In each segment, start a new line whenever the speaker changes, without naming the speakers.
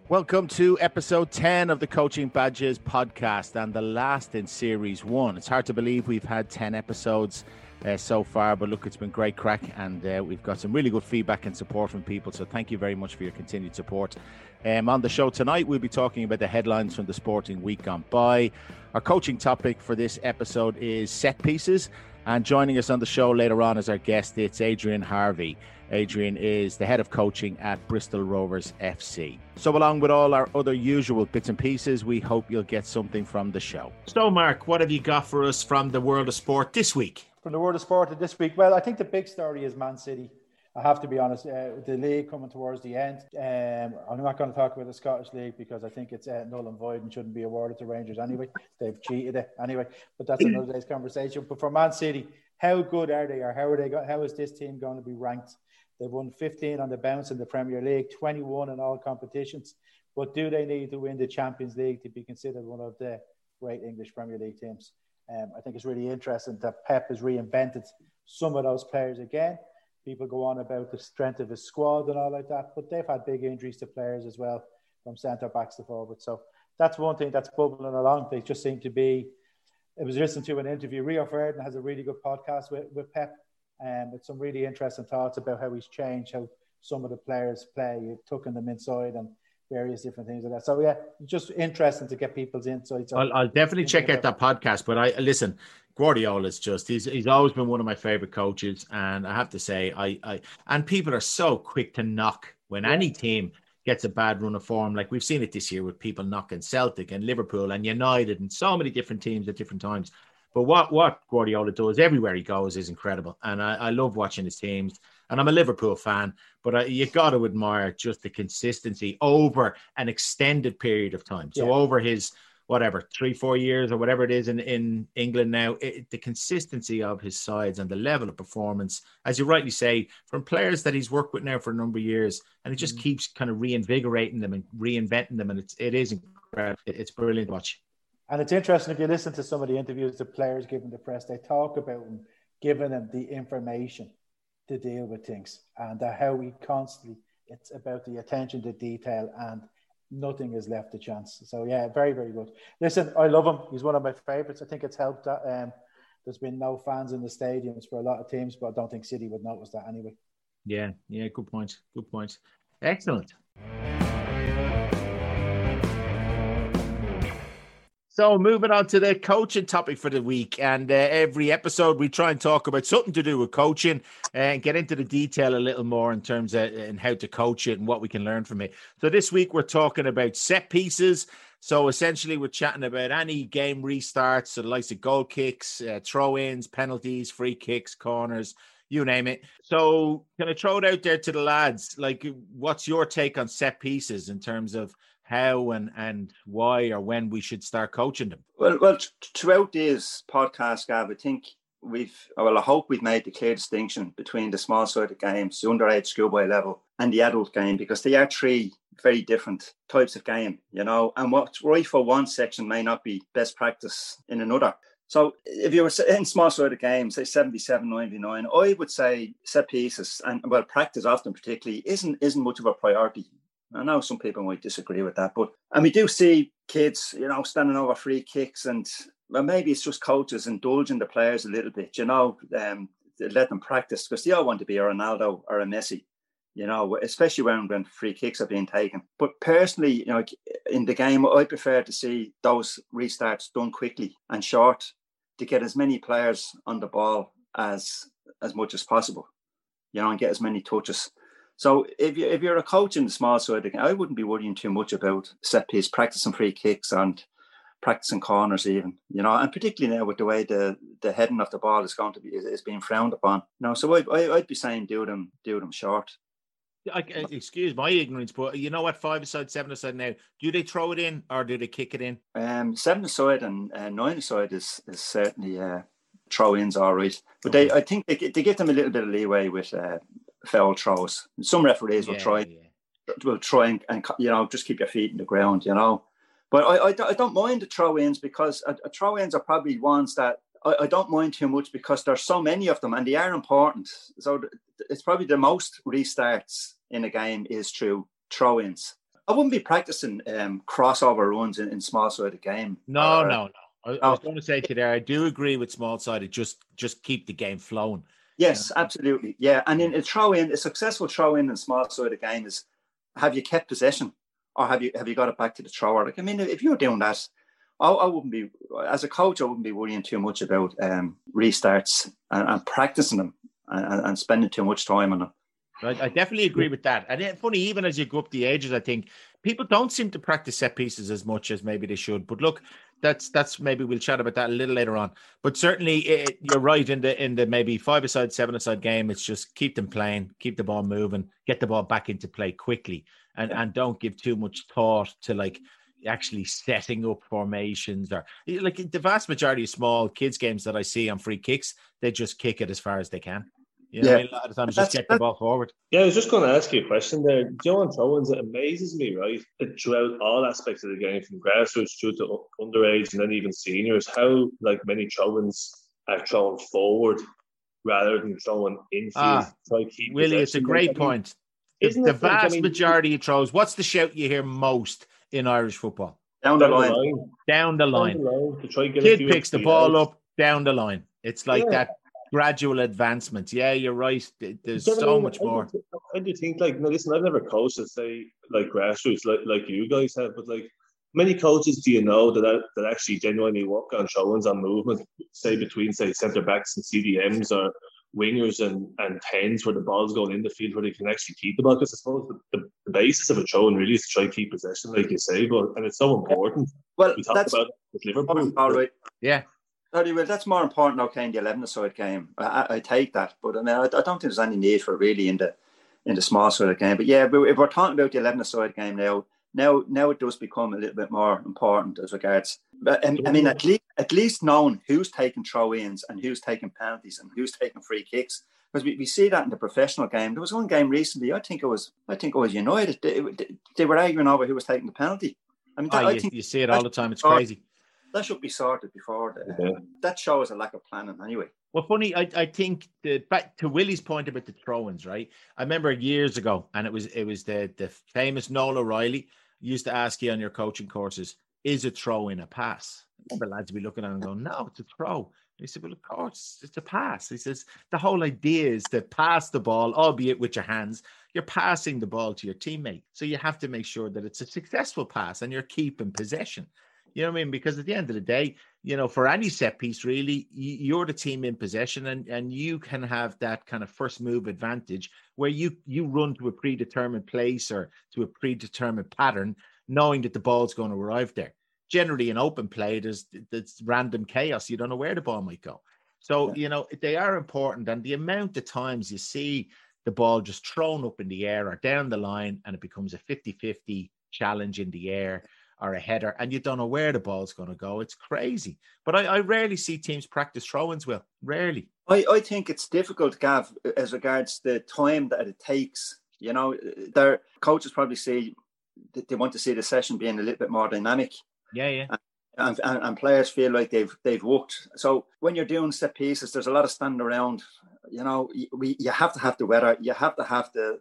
Welcome to episode 10 of the Coaching Badges podcast and the last in series 1. It's hard to believe we've had 10 episodes so far, but look, it's been great crack and we've got some really good feedback and support from people. So thank you very much for your continued support. On the show tonight, we'll be talking about the headlines from the sporting week gone by. Our coaching topic for this episode is set pieces. And joining us on the show later on as our guest, it's Adrian Harvey. Adrian is the head of coaching at Bristol Rovers FC. So along with all our other usual bits and pieces, we hope you'll get something from the show. So Mark, what have you got for us from the world of sport this week?
From the world of sport this week? Well, I think the big story is Man City. I have to be honest, the league coming towards the end. I'm not going to talk about the Scottish League because I think it's null and void and shouldn't be awarded to Rangers anyway. They've cheated it anyway, but that's another day's conversation. But for Man City, how good are they, or how is this team going to be ranked? They've won 15 on the bounce in the Premier League, 21 in all competitions. But do they need to win the Champions League to be considered one of the great English Premier League teams? I think it's really interesting that Pep has reinvented some of those players again. People go on about the strength of his squad and all like that, but they've had big injuries to players as well, from centre-backs to forward. So that's one thing that's bubbling along. They just seem to be... I was listening to an interview. Rio Ferdinand has a really good podcast with Pep, with some really interesting thoughts about how he's changed, how some of the players play, tucking them inside and various different things like that. So yeah, just interesting to get people's insights.
I'll definitely check out that podcast. But I listen, Guardiola's just he's always been one of my favorite coaches, and I have to say, I and people are so quick to knock when any team gets a bad run of form. Like we've seen it this year with people knocking Celtic and Liverpool and United and so many different teams at different times. But what Guardiola does everywhere he goes is incredible. And I love watching his teams. And I'm a Liverpool fan, but you got to admire just the consistency over an extended period of time. So over his, 3-4 years or whatever it is in England now, the consistency of his sides and the level of performance, as you rightly say, from players that he's worked with now for a number of years, and he just keeps kind of reinvigorating them and reinventing them. And it is incredible. It's brilliant to watch.
And it's interesting, if you listen to some of the interviews the players give in the press, they talk about him giving them the information to deal with things, and how he constantly, it's about the attention to detail and nothing is left to chance. So yeah, very, very good. Listen, I love him. He's one of my favourites. I think it's helped that there's been no fans in the stadiums for a lot of teams, but I don't think City would notice that anyway.
Yeah, good point. Excellent. So moving on to the coaching topic for the week, and every episode we try and talk about something to do with coaching and get into the detail a little more in terms of and how to coach it and what we can learn from it. So this week we're talking about set pieces. So essentially we're chatting about any game restarts, so the likes of goal kicks, throw-ins, penalties, free kicks, corners, you name it. So can I throw it out there to the lads? Like, what's your take on set pieces in terms of how and why or when we should start coaching them?
Well, throughout this podcast, Gav, I think I hope we've made the clear distinction between the small-sided games, the underage schoolboy level, and the adult game, because they are three very different types of game, and what's right for one section may not be best practice in another. So if you were in small-sided games, say 77, 99, I would say set pieces and, practice often particularly isn't much of a priority. I know some people might disagree with that, and we do see kids, standing over free kicks, and maybe it's just coaches indulging the players a little bit, let them practice because they all want to be a Ronaldo or a Messi, especially when free kicks are being taken. But personally, in the game, I prefer to see those restarts done quickly and short to get as many players on the ball as much as possible, and get as many touches. So if you're a coach in the small side, I wouldn't be worrying too much about set piece, practicing free kicks and practicing corners even, and particularly now with the way the heading of the ball is being frowned upon. So I'd be saying do them short.
Excuse my ignorance, but you know what, 5-a-side, 7-a-side now, do they throw it in or do they kick it in?
7-a-side and 9-a-side is certainly throw-ins all right. But I think they give them a little bit of leeway with foul throws. Some referees will try and just keep your feet in the ground, But I don't mind the throw-ins because throw-ins are probably ones that I don't mind too much because there's so many of them and they are important. So it's probably the most restarts in a game is through throw-ins. I wouldn't be practicing crossover runs in small-sided game.
No. I was going to say to you there, I do agree with small-sided. Just keep the game flowing.
Yes, absolutely. Yeah, and in a successful throw-in and small-sided game is, have you kept possession, or have you got it back to the thrower? Like, I mean, if you're doing that, I wouldn't be, as a coach, I wouldn't be worrying too much about restarts and practicing them and spending too much time on them.
I definitely agree with that. And it's funny, even as you go up the ages, I think people don't seem to practice set pieces as much as maybe they should. But look, that's maybe we'll chat about that a little later on. But certainly, you're right, in the maybe 5-a-side, 7-a-side game, it's just keep them playing, keep the ball moving, get the ball back into play quickly, and don't give too much thought to like actually setting up formations, or like the vast majority of small kids games that I see on free kicks, they just kick it as far as they can. You know, a lot of times just get the ball forward.
Yeah, I was just going to ask you a question there. Joe, throw-ins, it amazes me, right, that throughout all aspects of the game, from grassroots through to underage and then even seniors, how like many throw-ins are thrown forward rather than throwing infield.
Willie, it's a great point. The vast majority of throws, what's the shout you hear most in Irish football?
Down the line.
Down the line. Kid picks the ball up, down the line. It's like that gradual advancement. Yeah, you're right. There's so much more.
I do think, like, no, listen, I've never coached at, say, like grassroots, like you guys have, but like, many coaches do you know that actually genuinely work on throw-ins, on movement, say between, say, centre backs and CDMs, or wingers and 10s, where the ball's going in the field where they can actually keep the ball? Because I suppose the basis of a throw-in really is to try to keep possession, like you say, and it's so important.
Well,
we talked about it with Liverpool.
All right.
Yeah.
Well, that's more important, okay, in the 11-a-side game. I take that, but I mean, I don't think there's any need for it really in the small-sided game. But yeah, if we're talking about the 11-a-side game now it does become a little bit more important as regards. But I mean, at least knowing who's taking throw-ins and who's taking penalties and who's taking free kicks, because we see that in the professional game. There was one game recently. I think it was United. They were arguing over who was taking the penalty. I mean,
you see it all the time. It's crazy.
That should be sorted before that shows a lack of planning anyway.
Well, funny, I think back to Willie's point about the throw-ins, right? I remember years ago, and it was the famous Noel O'Reilly used to ask you on your coaching courses, is a throw-in a pass? The lads would be looking at him and going, no, it's a throw. He said, well, of course, it's a pass. He says, the whole idea is to pass the ball, albeit with your hands. You're passing the ball to your teammate. So you have to make sure that it's a successful pass and you're keeping possession. You know what I mean? Because at the end of the day, you know, for any set piece, really, you're the team in possession, and you can have that kind of first move advantage where you run to a predetermined place or to a predetermined pattern, knowing that the ball's going to arrive there. Generally, in open play, there's random chaos. You don't know where the ball might go. So, you know, they are important. And the amount of times you see the ball just thrown up in the air or down the line, and it becomes a 50-50 challenge in the air, or a header, and you don't know where the ball's going to go. It's crazy. But I rarely see teams practice throw-ins, Will. Rarely.
I think it's difficult, Gav, as regards the time that it takes. You know, their coaches probably say that they want to see the session being a little bit more dynamic.
Yeah.
And players feel like they've worked. So when you're doing set pieces, there's a lot of standing around. You know, you have to have the weather. You have to have the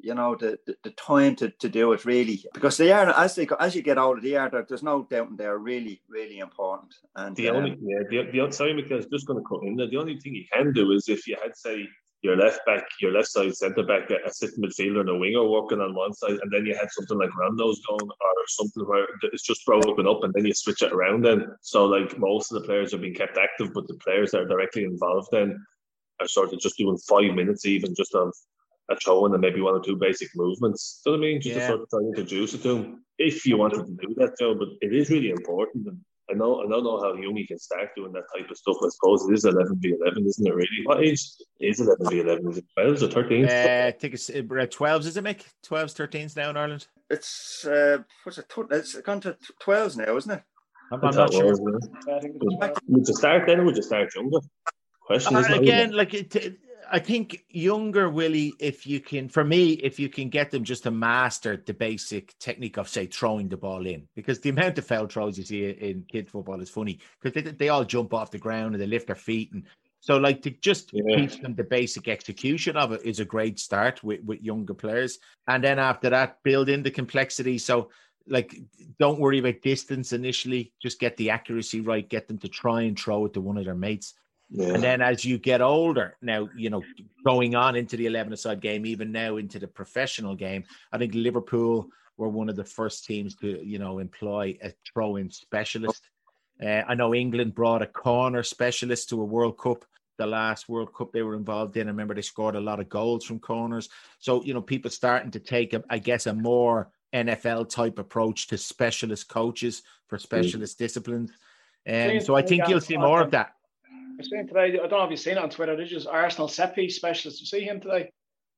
time to do it, really, because they are, as you get older, there's no doubt they're really, really important. And
sorry, Michael, I was just going to cut in there. The only thing you can do is if you had, say, your left back, your left side centre back, a sitting midfielder and a winger working on one side, and then you had something like Rondo's going, or something where it's just broken up, and then you switch it around then. So like most of the players are being kept active, but the players that are directly involved then are sort of just doing 5 minutes even just of a throw-in and maybe one or two basic movements. Do you know what I mean? Just to sort of try to introduce it to them, if you wanted to do that, Joe. But it is really important. And I don't know how young you can start doing that type of stuff. I suppose it is 11v11, isn't it, really? What age is 11v11? Is it 12s or 13s?
I think it's 12s, is it, Mick? 12s, 13s now in Ireland?
It's, it's gone to 12s now, isn't it?
I'm not sure.
Would you start then, or would you start younger? Question is
again, I think younger, Willie, if you can get them just to master the basic technique of, say, throwing the ball in, because the amount of foul throws you see in kid football is funny, because they all jump off the ground and they lift their feet, and So like to just teach them the basic execution of it is a great start with younger players. And then after that, build in the complexity. So like, don't worry about distance initially. Just get the accuracy right. Get them to try and throw it to one of their mates. Yeah. And then as you get older, now, going on into the 11-a-side game, even now into the professional game, I think Liverpool were one of the first teams to, employ a throw-in specialist. I know England brought a corner specialist to a World Cup. The last World Cup they were involved in, I remember they scored a lot of goals from corners. So, people starting to take, a more NFL type approach to specialist coaches for specialist disciplines. So I think you'll see more of that.
I was saying today, I don't know if you've seen it on Twitter, there's just Arsenal set piece specialist. You see him today?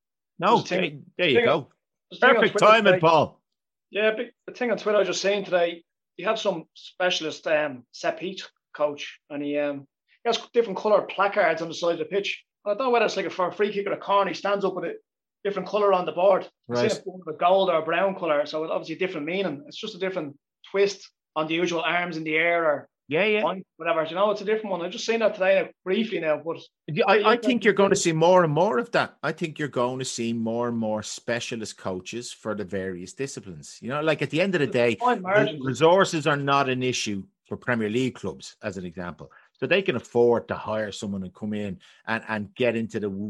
No, there you go. Perfect timing, Paul.
Yeah, the thing on Twitter I was just saying today, you have some specialist set piece coach, and he has different coloured placards on the side of the pitch. I don't know whether it's like for a free kick or a corner, he stands up with a different colour on the board. Right. It's a gold or a brown colour, so it's obviously a different meaning. It's just a different twist on the usual arms in the air or whatever. It's a different one. I've just seen that today briefly now. But
I think you're going to see more and more of that. I think you're going to see more and more specialist coaches for the various disciplines. Like at the end of the day, resources are not an issue for Premier League clubs, as an example. So they can afford to hire someone and come in and get into the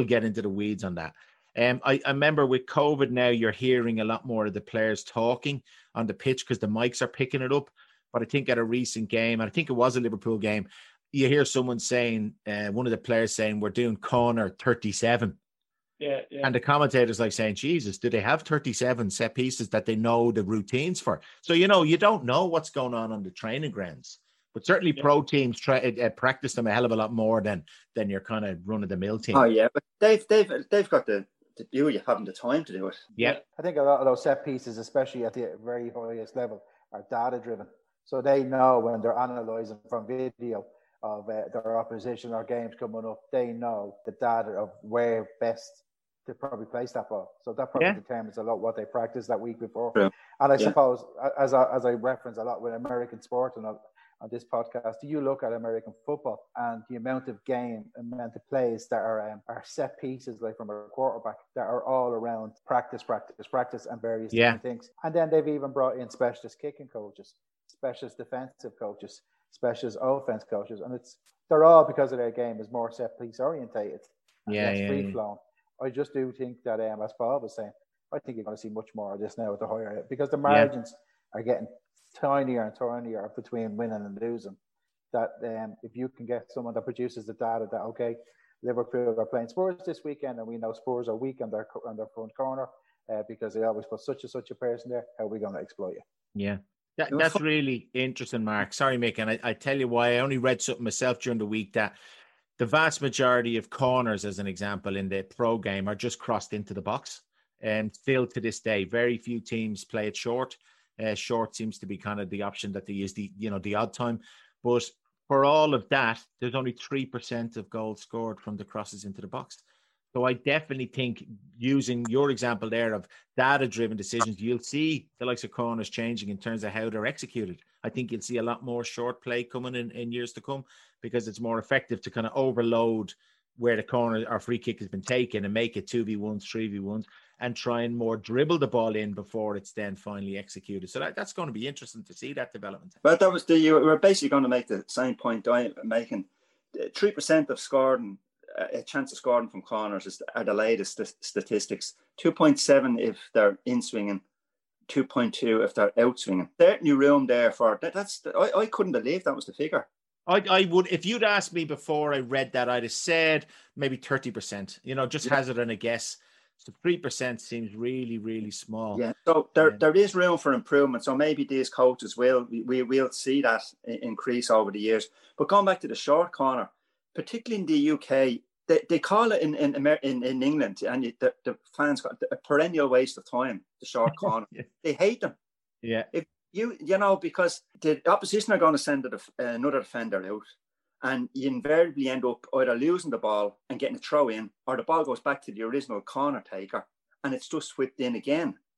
weeds on that. I remember with COVID now, you're hearing a lot more of the players talking on the pitch because the mics are picking it up. But I think at a recent game, and I think it was a Liverpool game, you hear someone saying, one of the players saying, we're doing corner 37.
Yeah.
And the commentators like saying, Jesus, do they have 37 set pieces that they know the routines for? So, you don't know what's going on the training grounds. But certainly pro teams practice them a hell of a lot more than your kind of run-of-the-mill team.
Oh, yeah. But they've got the beauty of having the time to do it.
Yeah.
I think a lot of those set pieces, especially at the very highest level, are data-driven. So they know when they're analysing from video of their opposition or games coming up, they know the data of where best to probably place that ball. So that probably determines a lot what they practice that week before.
True.
And I suppose, as I reference a lot with American sport and on this podcast, you look at American football and the amount of plays that are set pieces, like from a quarterback, that are all around practice and various different things. And then they've even brought in specialist kicking coaches, specialist defensive coaches, specialist offense coaches, and they're all, because of their game is more set piece orientated. Free flowing. I just do think that, as Paul was saying, I think you're going to see much more of this now at the higher, because the margins are getting tinier and tinier between winning and losing. That if you can get someone that produces the data that Liverpool are playing Spurs this weekend, and we know Spurs are weak on their front corner because they always put such a person there, how are we going to exploit you?
Yeah. That's really interesting, Mark. Sorry, Mick. And I tell you why. I only read something myself during the week that the vast majority of corners, as an example, in the pro game are just crossed into the box. And still to this day, very few teams play it short. Short seems to be kind of the option that they use the odd time. But for all of that, there's only 3% of goals scored from the crosses into the box. So I definitely think, using your example there of data-driven decisions, you'll see the likes of corners changing in terms of how they're executed. I think you'll see a lot more short play coming in years to come, because it's more effective to kind of overload where the corner or free kick has been taken and make it 2v1s, 3v1s, and try and more dribble the ball in before it's then finally executed. So that's going to be interesting to see that development.
But that was you were basically going to make the same point I'm making. 3% of scoring, a chance of scoring from corners are the latest statistics. 2.7 if they're in swinging, 2.2 if they're out swinging. There's new room there for that. I couldn't believe that was the figure.
I would, if you'd asked me before I read that, I'd have said maybe 30%. Just hazard a guess. So 3% seems really, really small.
Yeah. So there is room for improvement. So maybe these coaches will see that increase over the years. But going back to the short corner, particularly in the UK, they call it in England, and the fans got a perennial waste of time, the short corner. They hate them.
Yeah.
If because the opposition are going to send another defender out, and you invariably end up either losing the ball and getting a throw in, or the ball goes back to the original corner taker and it's just whipped in again.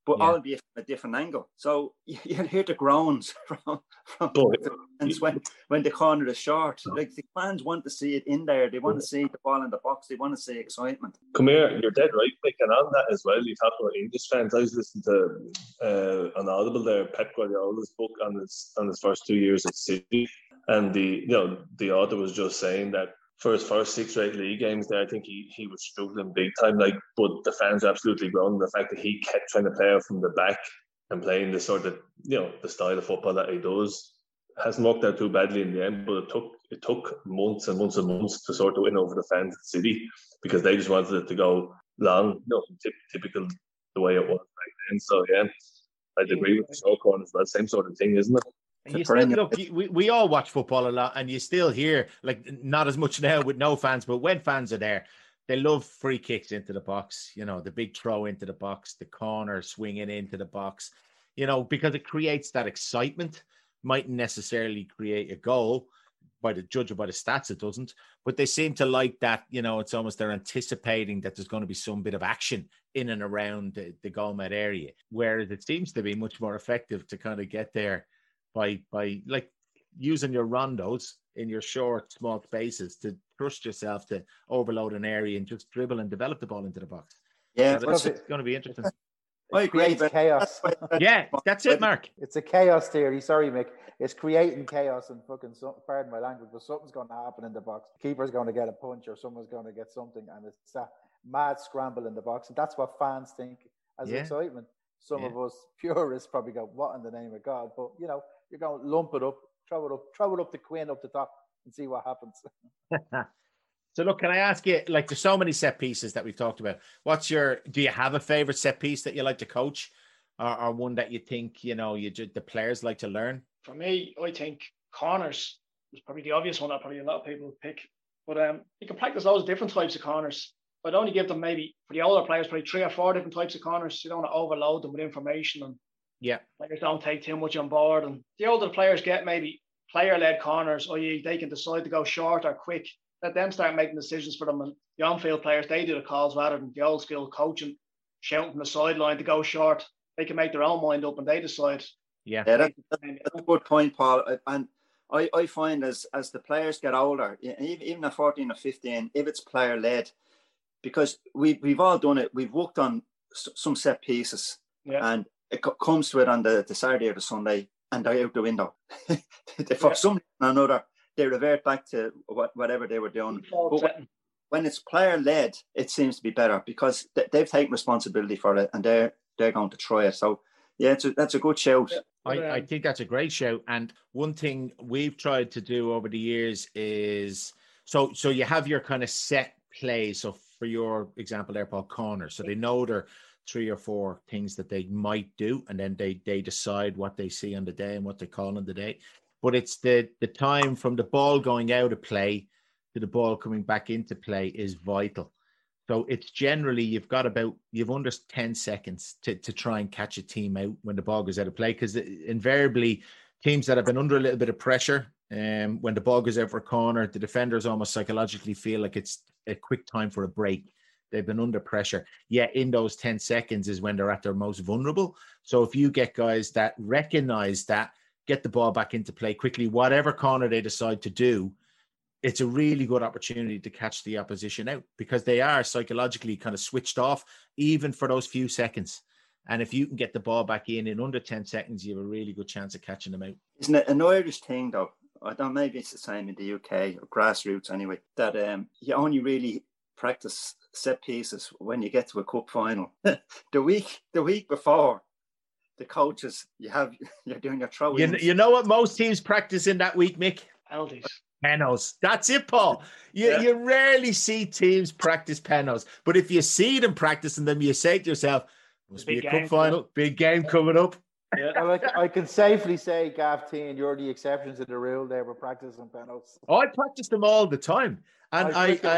but albeit from a different angle. So you hear the groans from the fans when the corner is short. Like, the fans want to see it in there. They want to see the ball in the box. They want to see excitement.
Come here, you're dead right, Mick. And on that as well, you talk about English fans. I was listening to on Audible there, Pep Guardiola's book on his first 2 years at City, and the author was just saying that for his first 6 or 8 league games there, I think he was struggling big time. Like, but the fans are absolutely grown. The fact that he kept trying to play out from the back and playing the sort of, the style of football that he does, hasn't worked out too badly in the end. But it took months and months and months to sort of win over the fans at City, because they just wanted it to go long, typical the way it was back then. So yeah, I'd agree with the short corner as well. Same sort of thing, isn't it?
And you still, look, we all watch football a lot, and you still hear, like, not as much now with no fans, but when fans are there, they love free kicks into the box, the big throw into the box, the corner swinging into the box, because it creates that excitement. Mightn't necessarily create a goal judging by the stats, it doesn't, but they seem to like that. It's almost they're anticipating that there's going to be some bit of action in and around the goalmet area, whereas it seems to be much more effective to kind of get there by like using your rondos in your short, small spaces to trust yourself to overload an area and just dribble and develop the ball into the box.
Yeah,
so it's going to be interesting.
I agree. Chaos.
Yeah, that's it, Mark.
It's a chaos theory. Sorry, Mick. It's creating chaos and fucking, pardon my language, but something's going to happen in the box. The keeper's going to get a punch or someone's going to get something, and it's that mad scramble in the box. And that's what fans think as excitement. Some of us purists probably go, what in the name of God? But, you're going to lump it up, throw it up the Queen up the top and see what happens.
So look, can I ask you, like, there's so many set pieces that we've talked about. Do you have a favorite set piece that you like to coach, or one that you think, the players like to learn?
For me, I think corners is probably the obvious one that probably a lot of people would pick. But you can practice loads of different types of corners. I'd only give them, maybe for the older players, probably 3 or 4 different types of corners. You don't want to overload them with information, and players don't take too much on board. And the older the players get, maybe player-led corners, i.e. they can decide to go short or quick. Let them start making decisions for them. And the on-field players, they do the calls rather than the old school coaching, shouting from the sideline to go short. They can make their own mind up and they decide.
Yeah, that's a good point, Paul. And I find as the players get older, even at 14 or 15, if it's player-led, because we've all done it. We've worked on some set pieces, and it comes to it on the Saturday or the Sunday, and they're out the window. For some reason or another, they revert back to whatever they were doing. But when it's player-led, it seems to be better because they've taken responsibility for it, and they're going to try it. So, yeah, that's a good shout.
I think that's a great shout. And one thing we've tried to do over the years is, so you have your kind of set plays. So for your example there, Paul, corner. So they know there are 3 or 4 things that they might do, and then they decide what they see on the day and what they call on the day. But it's the time from the ball going out of play to the ball coming back into play is vital. So it's generally, you've under 10 seconds to try and catch a team out when the ball goes out of play, because invariably teams that have been under a little bit of pressure, when the ball goes out for a corner, the defenders almost psychologically feel like it's a quick time for a break. They've been under pressure. Yet in those 10 seconds is when they're at their most vulnerable. So if you get guys that recognize that, get the ball back into play quickly, whatever corner they decide to do, it's a really good opportunity to catch the opposition out, because they are psychologically kind of switched off even for those few seconds. And if you can get the ball back in under 10 seconds, you have a really good chance of catching them out.
Isn't it an Irish thing, though? I don't know, maybe it's the same in the UK, or grassroots anyway, that you only really practice set pieces when you get to a cup final. the week before, the coaches, you're doing your throw-ins.
You know what most teams practice in that week, Mick? Penos. That's it, Paul. You rarely see teams practice penos. But if you see them practicing them, you say to yourself, must be a cup final, big game coming up.
Yeah. Well, I can safely say, Gav T, and you're the exception to the rule there. We're practicing penos.
I practice them all the time. And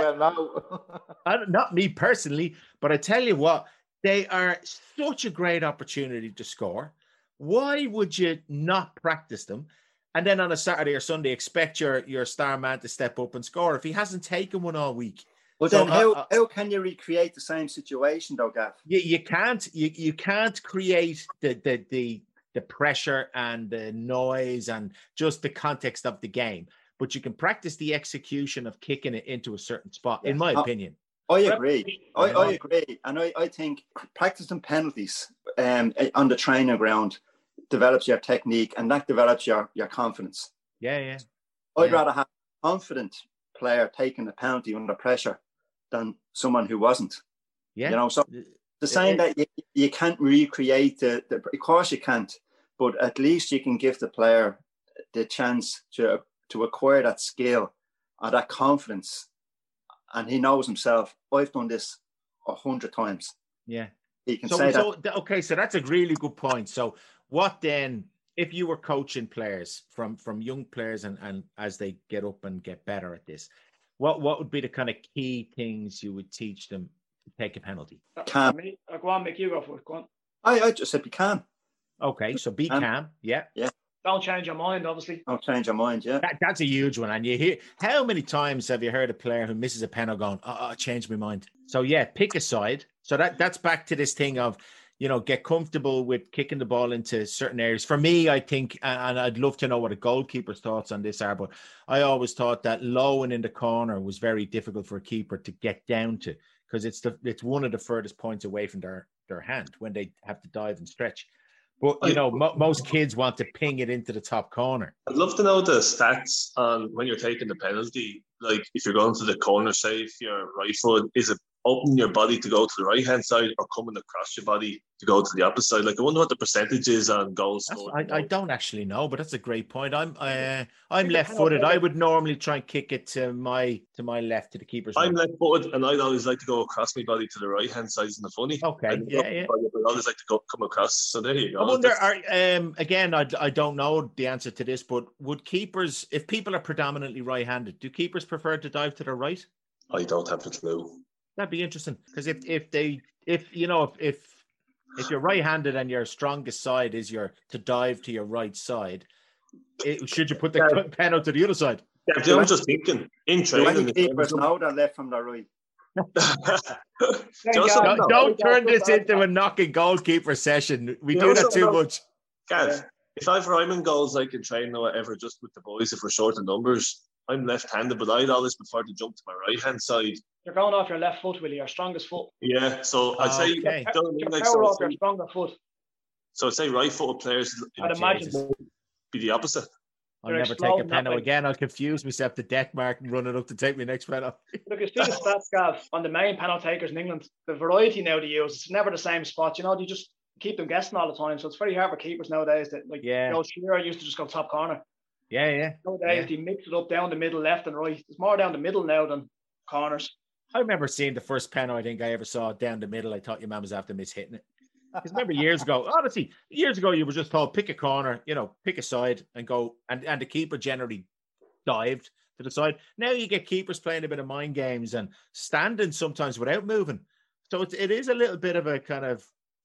not me personally, but I tell you what, they are such a great opportunity to score. Why would you not practice them? And then on a Saturday or Sunday, expect your star man to step up and score if he hasn't taken one all week.
But then how can you recreate the same situation though, Gav?
You can't. You can't create the pressure and the noise and just the context of the game. But you can practice the execution of kicking it into a certain spot, in my opinion.
I agree. I agree. And I think practicing penalties on the training ground develops your technique, and that develops your confidence.
Yeah.
I'd rather have a confident player taking the penalty under pressure than someone who wasn't.
Yeah.
You know, so the saying that you can't recreate of course you can't, but at least you can give the player the chance to acquire that skill or that confidence. And he knows himself, I've done this 100 times.
Yeah.
He can say that.
Okay, so that's a really good point. So what then, if you were coaching players from young players and as they get up and get better at this, what would be the kind of key things you would teach them to take a penalty?
Calm.
Go on, Mick, you go for it. Go on.
I just said be calm.
Okay, so be calm. Yeah.
Don't change your mind, obviously.
Don't change your mind, yeah.
That's a huge one. And you hear, how many times have you heard a player who misses a penalty going, I changed my mind? So yeah, pick a side. So that's back to this thing of, you know, get comfortable with kicking the ball into certain areas. For me, I think, and I'd love to know what a goalkeeper's thoughts on this are, but I always thought that low and in the corner was very difficult for a keeper to get down to, because it's one of the furthest points away from their hand when they have to dive and stretch. But, you know, most kids want to ping it into the top corner.
I'd love to know the stats on when you're taking the penalty. Like, if you're going to the corner, say, if you're right foot, is it opening your body to go to the right-hand side or coming across your body to go to the opposite side? Like, I wonder what the percentage is on goals scored.
I don't actually know, but that's a great point. I'm left-footed. I would normally try and kick it to my left, to the keeper's
I'm
right.
left-footed, and I'd always like to go across my body to the right-hand side. Isn't it funny?
Okay, yeah.
I always like to come across. So there you go.
I wonder, again, I don't know the answer to this, but would keepers, if people are predominantly right-handed, do keepers prefer to dive to the right?
I don't have a clue.
That'd be interesting, because if you're right-handed and your strongest side is to dive to your right side, should you put the pen out to the other side?
Yeah, I'm just thinking in training.
Do keepers know that left from the right?
Don't turn this into a knocking goalkeeper session. We do that too much.
Gav, if I've rhyming goals I can train or whatever, just with the boys, if we're short of numbers, I'm left-handed, but I'd always prefer to jump to my right-hand side.
You're going off your left foot, Willie, your strongest foot.
Yeah, so I'd say,
okay.
Power off your stronger foot.
So I'd say right-footed players,
I'd imagine,
be the opposite.
I'll never take a penalty again. I'll confuse myself to death mark and run it up to take my next penalty.
Look, you see the stats, Gav, on the main penalty takers in England. The variety now they use, it's never the same spot. You know, they just keep them guessing all the time. So it's very hard for keepers nowadays. That, like, Joe Shearer used to just go top corner.
Yeah.
Nowadays they mix it up down the middle, left and right. It's more down the middle now than corners. I
remember seeing the first penalty I think I ever saw down the middle. I thought your man was after hitting it. Because remember years ago, honestly, you were just told pick a corner, pick a side and go, and the keeper generally dived to the side. Now you get keepers playing a bit of mind games and standing sometimes without moving. So it is a little bit of a kind of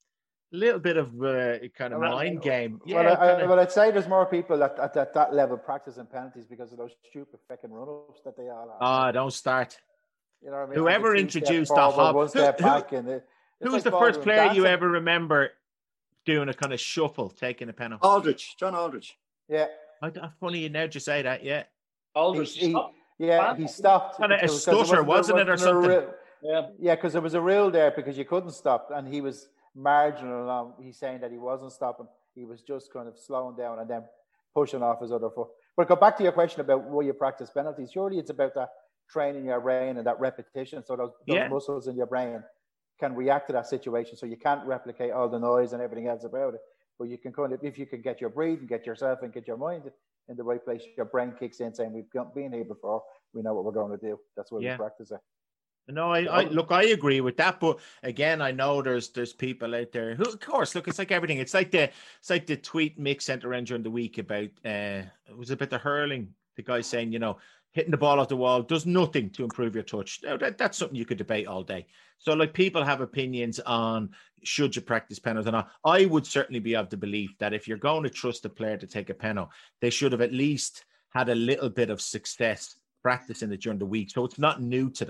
mind game.
Yeah, well, I'd say there's more people at that level practicing penalties because of those stupid fucking run-ups that they all have.
Don't start.
You know what I mean?
Whoever introduced the hop. Who's the first player you ever remember doing a kind of shuffle, taking a penalty?
John Aldridge.
Yeah.
Funny now you say that, yeah.
Aldridge.
He stopped.
Kind of a stutter, wasn't it, or something?
Yeah, because there was a rule there because you couldn't stop, and he was marginal along. He's saying that he wasn't stopping. He was just kind of slowing down and then pushing off his other foot. But go back to your question about why you practice penalties. Surely it's about that training your brain and that repetition, so those muscles in your brain can react to that situation. So you can't replicate all the noise and everything else about it, but you can kind of, if you can get your breathing, get yourself and get your mind in the right place, your brain kicks in saying we've been here before, we know what we're going to do. That's why we practice it.
No, I agree with that, but again, I know there's people out there who, of course, look, it's like everything. It's like the tweet Mick sent around during the week about it was about the hurling. The guy saying, hitting the ball off the wall does nothing to improve your touch. That's something you could debate all day. So, like, people have opinions on should you practice penalties or not. I would certainly be of the belief that if you're going to trust a player to take a penalty, they should have at least had a little bit of success practicing it during the week, so it's not new to them.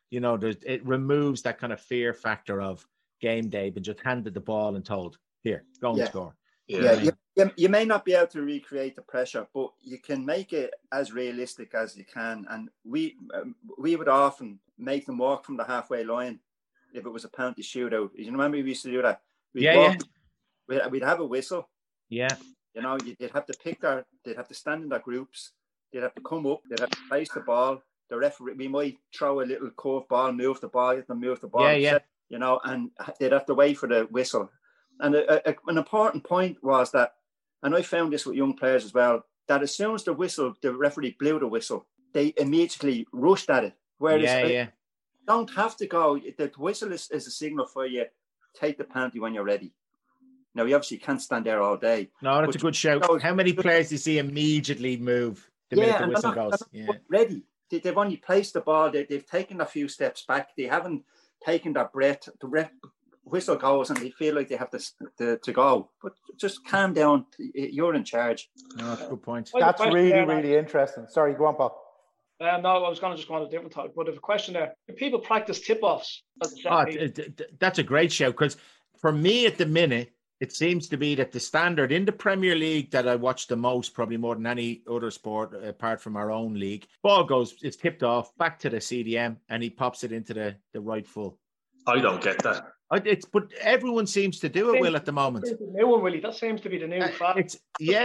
You know, it removes that kind of fear factor of game day, but just handed the ball and told, here, go and score.
You may not be able to recreate the pressure, but you can make it as realistic as you can. And we would often make them walk from the halfway line if it was a penalty shootout. You remember we used to do that? We'd have a whistle.
Yeah.
You know, they'd have to they'd have to stand in their groups. They'd have to come up. They'd have to place the ball. The referee, we might throw a little curve ball, move the ball, get them move the ball.
Yeah.
You know, and they'd have to wait for the whistle. And an important point was that, and I found this with young players as well, that as soon as the referee blew the whistle, they immediately rushed at it. Whereas don't have to go. The whistle is a signal for you. Take the penalty when you're ready. Now, you obviously can't stand there all day.
No, that's a good shout. How many players do you see immediately move the minute the whistle goes?
Ready. They've only placed the ball. They've taken a few steps back. They haven't taken their breath. The whistle goes and they feel like they have to go. But just calm down. You're in charge.
No, that's a good point.
That's really interesting. Sorry, go on, Paul.
No, I was going to just go on a different topic. But there's a question there. Do people practice tip-offs?
That's a great show, because for me at the minute, it seems to be that the standard in the Premier League that I watch the most, probably more than any other sport apart from our own league, ball it's tipped off back to the CDM and he pops it into the right full.
I don't get that.
But everyone seems to do it, Will, at the moment.
The new one, Willie. That seems to be the new fad.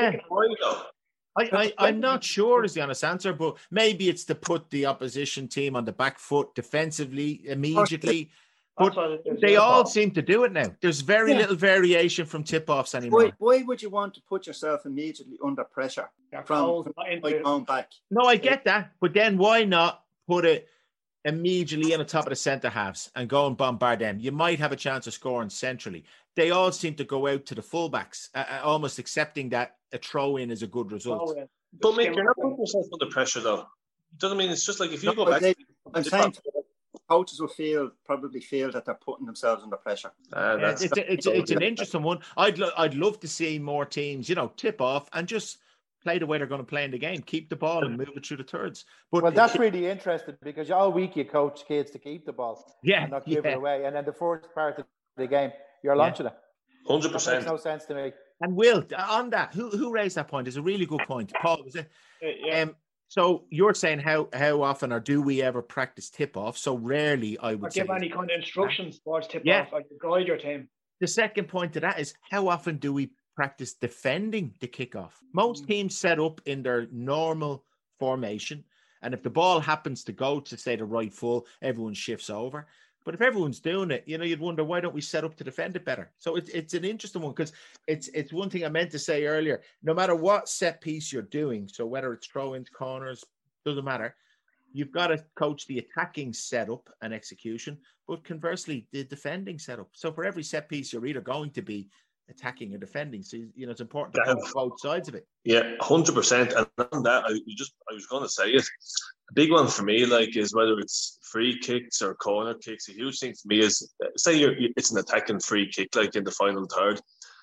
I'm not sure is the honest answer, but maybe it's to put the opposition team on the back foot defensively immediately. But they all seem to do it now. There's very little variation from tip-offs anymore.
Why would you want to put yourself immediately under pressure from going back?
No, I get that. But then why not put it immediately on the top of the centre halves and go and bombard them? You might have a chance of scoring centrally. They all seem to go out to the fullbacks, almost accepting that a throw-in is a good result.
But Mick, you're not putting yourself under pressure, though. Doesn't mean it's just like if you go back.
I'm saying coaches will probably feel that they're putting themselves under pressure.
It's an interesting one. I'd love to see more teams, tip off and just play the way they're going to play in the game. Keep the ball and move it through the thirds.
But that's really interesting, because all week you coach kids to keep the ball and not give it away. And then the first part of the game, you're launching it.
100%.
That makes no sense to me.
And Will, on that, who raised that point? It's a really good point. Paul, was it? So you're saying how often or do we ever practice tip-off? So rarely, I would say.
Give any kind of instructions towards tip-off, like guide your team.
The second point to that is, how often do we practice defending the kickoff? Most teams set up in their normal formation, and if the ball happens to go to, say, the right full, everyone shifts over. But if everyone's doing it, you'd wonder, why don't we set up to defend it better? So it's an interesting one, because it's one thing I meant to say earlier. No matter what set piece you're doing, so whether it's throw-ins, corners, doesn't matter. You've got to coach the attacking setup and execution, but conversely, the defending setup. So for every set piece, you're either going to be attacking or defending. So, it's important to coach both sides of it.
Yeah, 100%. And on that, I was going to say it. A big one for me, is whether it's free kicks or corner kicks. A huge thing for me is, say it's an attacking free kick, in the final third.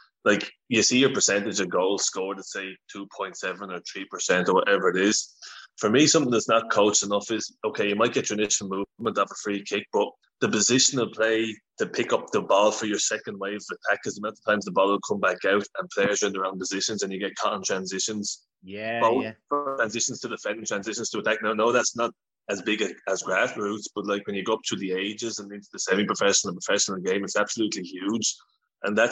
You see your percentage of goals scored at, say, 2.7 or 3% or whatever it is. For me, something that's not coached enough is, okay, you might get your initial movement of a free kick, but the positional play to pick up the ball for your second wave of attack, because the amount of times the ball will come back out and players are in the wrong positions and you get caught in transitions. Transitions to defending, transitions to attack. No, that's not as big as grassroots, but when you go up through the ages and into the semi-professional and professional game, it's absolutely huge. And that'd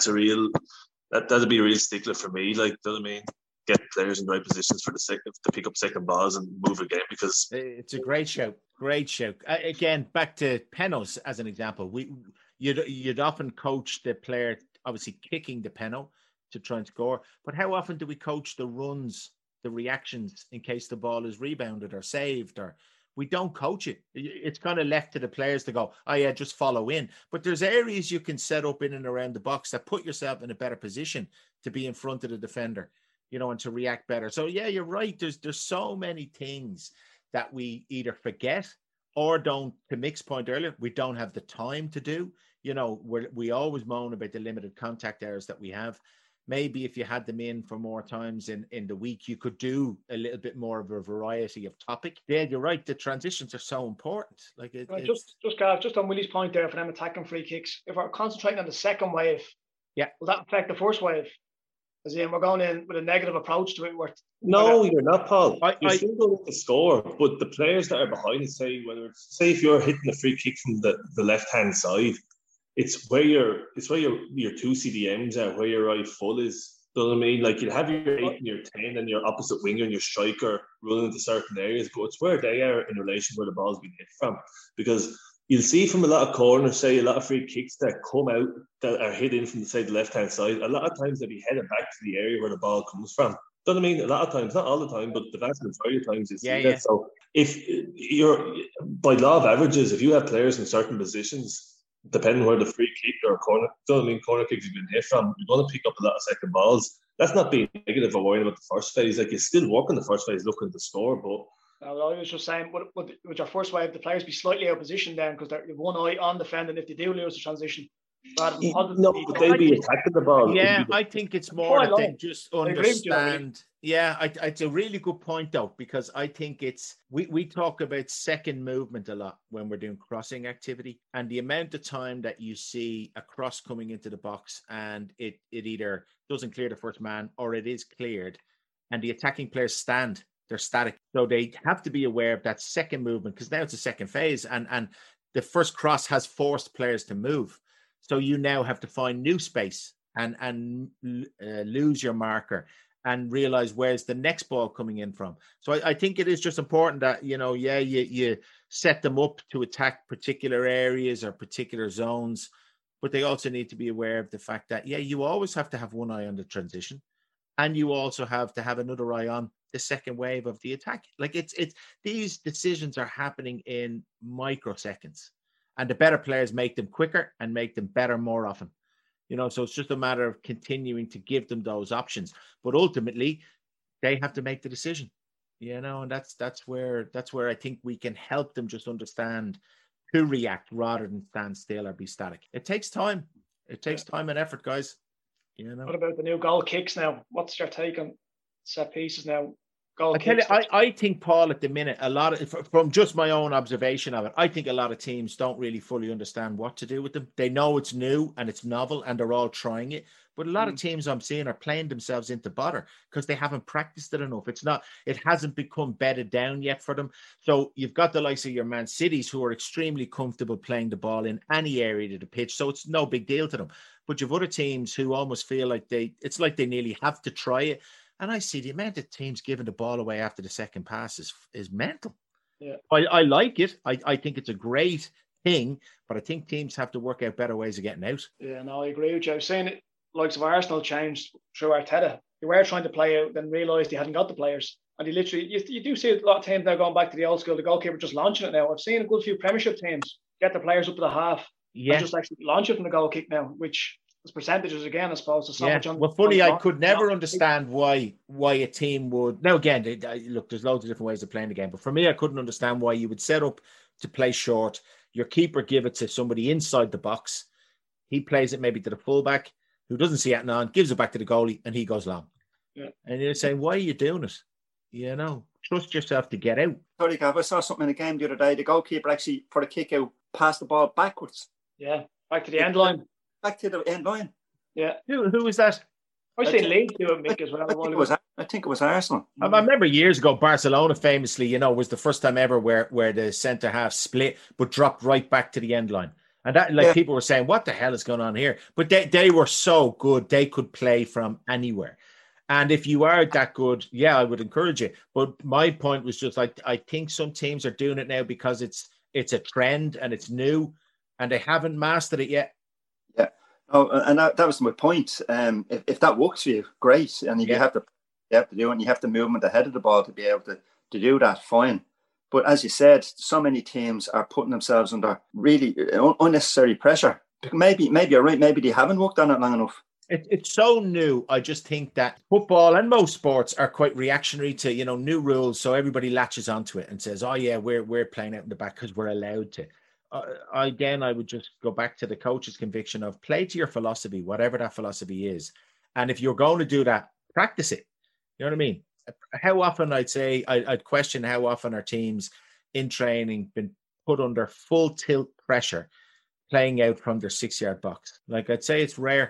be a real stickler for me. Do you know what I mean? Get players in the right positions to pick up second balls and move a game, because
it's a great show. Again, back to penalties as an example. You'd often coach the player obviously kicking the penalty to try and score, but how often do we coach the runs, the reactions in case the ball is rebounded or saved? Or we don't coach it. It's kind of left to the players to go, just follow in. But there's areas you can set up in and around the box that put yourself in a better position to be in front of the defender, and to react better. So you're right. There's so many things that we either forget or don't, to Mick's point earlier, we don't have the time to do. We always moan about the limited contact errors that we have. maybe if you had them in for more times in the week, you could do a little bit more of a variety of topic. Yeah, you're right. The transitions are so important. Like
just on Willie's point there for them attacking free kicks. If we're concentrating on the second wave, will that affect the first wave? As in, we're going in with a negative approach to it.
No, you're not, Paul. You're still going to score, but the players that are behind it, say if you're hitting a free kick from the left hand side, it's where your two CDMs are, where your right full is. You know what I mean? Like, you'll have your 8 and your 10 and your opposite winger and your striker running into certain areas, but it's where they are in relation where the ball's being hit from. Because you'll see from a lot of corners, say a lot of free kicks that come out that are hit in from the left-hand side, a lot of times they'll be headed back to the area where the ball comes from. You know what I mean? A lot of times, not all the time, but the vast majority of times you see that. So if you're, by law of averages, if you have players in certain positions, depending where the free kick or corner, corner kicks have been hit from, you're going to pick up a lot of second balls. That's not being negative or worrying about the first phase. Like, you still work in the first phase looking to score, but
I was just saying, would your first wave, the players be slightly out of position then because they're one eye on defending if they do lose the transition?
No, but they'll be attacking the ball.
Yeah, I think it's more that they just understand. Yeah, it's a really good point though, because I think we talk about second movement a lot when we're doing crossing activity, and the amount of time that you see a cross coming into the box and it either doesn't clear the first man or it is cleared, and the attacking players stand. They're static. So they have to be aware of that second movement, because now it's a second phase, and the first cross has forced players to move. So you now have to find new space and lose your marker and realize where's the next ball coming in from. So I think it is just important that, you set them up to attack particular areas or particular zones, but they also need to be aware of the fact that, you always have to have one eye on the transition, and you also have to have another eye on the second wave of the attack. Like, it's these decisions are happening in microseconds, and the better players make them quicker and make them better more often. So it's just a matter of continuing to give them those options, but ultimately they have to make the decision. And that's where I think we can help them just understand to react rather than stand still or be static. It takes time. It takes time and effort, guys. What
about the new goal kicks now? What's your take on set pieces now?
I think, Paul, at the minute, a lot of, from just my own observation of it, I think a lot of teams don't really fully understand what to do with them. They know it's new and it's novel and they're all trying it. But a lot of teams I'm seeing are playing themselves into bother because they haven't practiced it enough. It hasn't become bedded down yet for them. So you've got the likes of your Man Cities who are extremely comfortable playing the ball in any area of the pitch. So it's no big deal to them. But you've other teams who almost feel like it's like they nearly have to try it. And I see the amount of teams giving the ball away after the second pass is mental.
Yeah,
I like it. I think it's a great thing, but I think teams have to work out better ways of getting out.
Yeah, no, I agree with you. I was saying it, likes of Arsenal changed through Arteta. They were trying to play out, then realised they hadn't got the players. And you do see a lot of teams now going back to the old school, the goalkeeper just launching it now. I've seen a good few Premiership teams get their players up to the half and just actually launch it from the goal kick now, which is percentages again, I suppose. So much on,
well, funny, I could never understand why a team would. Now, again, look, there's loads of different ways of playing the game, but for me, I couldn't understand why you would set up to play short. Your keeper give it to somebody inside the box. He plays it maybe to the fullback who doesn't see it on, gives it back to the goalie, and he goes long.
Yeah.
And you're saying, why are you doing it? Trust yourself to get out.
Sorry, Gav, I saw something in the game the other day. The goalkeeper actually, for the kick out, passed the ball backwards.
Yeah, back to the end line.
Back to the end line.
Yeah.
Who was that?
I've seen Leeds do it, Mick, as well.
I think it was Arsenal.
I remember years ago, Barcelona famously, was the first time ever where the centre half split, but dropped right back to the end line. And that, people were saying, what the hell is going on here? But they were so good. They could play from anywhere. And if you are that good, I would encourage it. But my point was just like, I think some teams are doing it now because it's a trend and it's new and they haven't mastered it yet.
Yeah. Oh, and that was my point. If that works for you, great. And if you have to do it, and you have the movement ahead of the ball to be able to do that, fine. But as you said, so many teams are putting themselves under really unnecessary pressure. Maybe you're right. Maybe they haven't worked on it long enough.
It's so new. I just think that football and most sports are quite reactionary to, new rules. So everybody latches onto it and says, oh, yeah, we're playing out in the back because we're allowed to. Again, I would just go back to the coach's conviction of play to your philosophy, whatever that philosophy is, And if you're going to do that, practice it. You know what I mean? How often I'd question how often our teams in training been put under full tilt pressure playing out from their 6-yard box. Like, I'd say it's rare.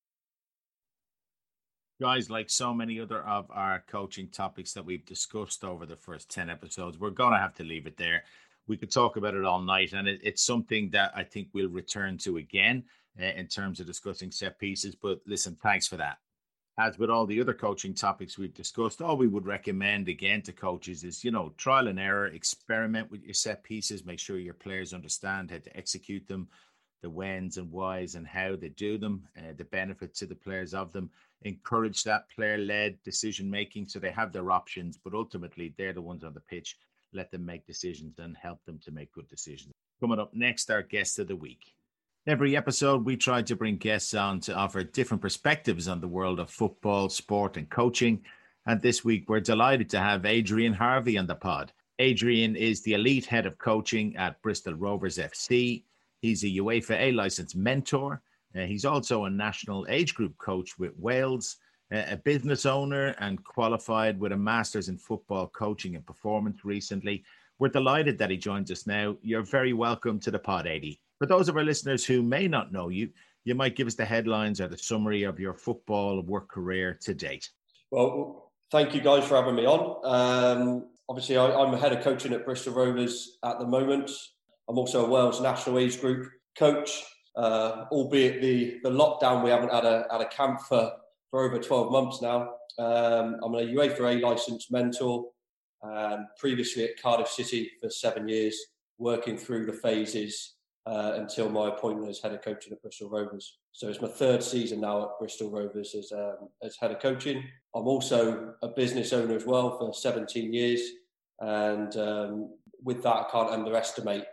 Guys, like so many other of our coaching topics that we've discussed over the first 10 episodes, we're going to have to leave it there. We could talk about it all night, and it's something that I think we'll return to again in terms of discussing set pieces. But listen, thanks for that. As with all the other coaching topics we've discussed, all we would recommend again to coaches is, trial and error, experiment with your set pieces, make sure your players understand how to execute them, the whens and whys and how they do them, the benefit to the players of them. Encourage that player-led decision-making so they have their options, but ultimately they're the ones on the pitch. Let them make decisions and help them to make good decisions. Coming up next, our guest of the week. Every episode, we try to bring guests on to offer different perspectives on the world of football, sport, and coaching. And this week, we're delighted to have Adrian Harvey on the pod. Adrian is the elite head of coaching at Bristol Rovers FC. He's a UEFA A-licensed mentor. He's also a national age group coach with Wales, a business owner, and qualified with a master's in football coaching and performance recently. We're delighted that he joins us now. You're very welcome to the pod, Adi. For those of our listeners who may not know you, you might give us the headlines or the summary of your football work career to date.
Well, thank you guys for having me on. Obviously, I'm head of coaching at Bristol Rovers at the moment. I'm also a Wales national age group coach, albeit the lockdown, we haven't had a camp for over 12 months now. I'm a UEFA A licensed mentor, previously at Cardiff City for 7 years, working through the phases until my appointment as head of coaching at Bristol Rovers. So it's my third season now at Bristol Rovers as head of coaching. I'm also a business owner as well for 17 years. And with that, I can't underestimate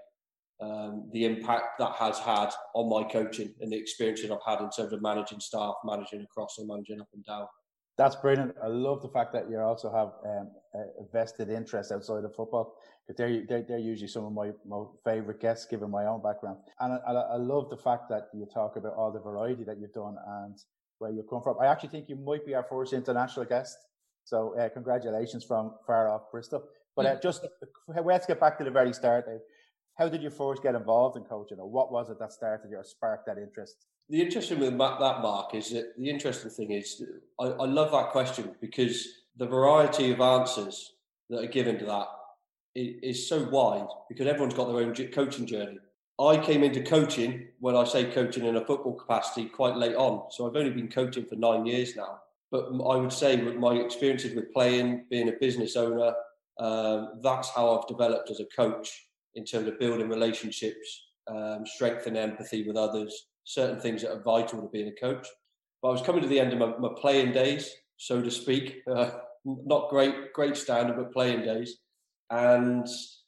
the impact that has had on my coaching and the experiences I've had in terms of managing staff, managing across and managing up and down.
That's brilliant. I love the fact that you also have a vested interest outside of football. But they're usually some of my favourite guests, given my own background. And I love the fact that you talk about all the variety that you've done and where you come from. I actually think you might be our first international guest. So congratulations from far off Bristol. But let's get back to the very start. How did you first get involved in coaching, or what was it that started or sparked that interest?
The interesting with that, Mark, is that the interesting thing is I love that question because the variety of answers that are given to that is so wide because everyone's got their own coaching journey. I came into coaching, when I say coaching in a football capacity, quite late on. So I've only been coaching for 9 years now. But I would say with my experiences with playing, being a business owner, that's how I've developed as a coach in terms of building relationships, strengthening empathy with others, certain things that are vital to being a coach. But I was coming to the end of my playing days, so to speak. Not great standard, but playing days. And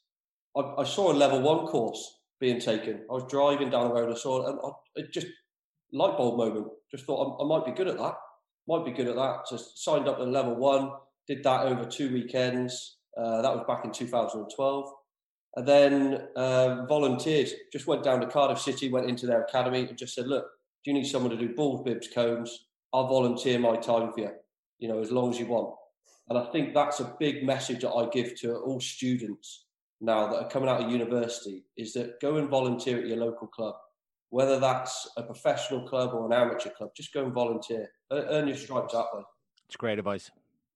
I saw a level 1 course being taken. I was driving down the road, I saw it, and it just light bulb moment. Just thought I might be good at that. So signed up to level 1, did that over 2 weekends. That was back in 2012. And then volunteered, just went down to Cardiff City, went into their academy and just said, look, do you need someone to do balls, bibs, cones? I'll volunteer my time for you, as long as you want. And I think that's a big message that I give to all students now that are coming out of university, is that go and volunteer at your local club. Whether that's a professional club or an amateur club, just go and volunteer. Earn your stripes that way.
It's great advice.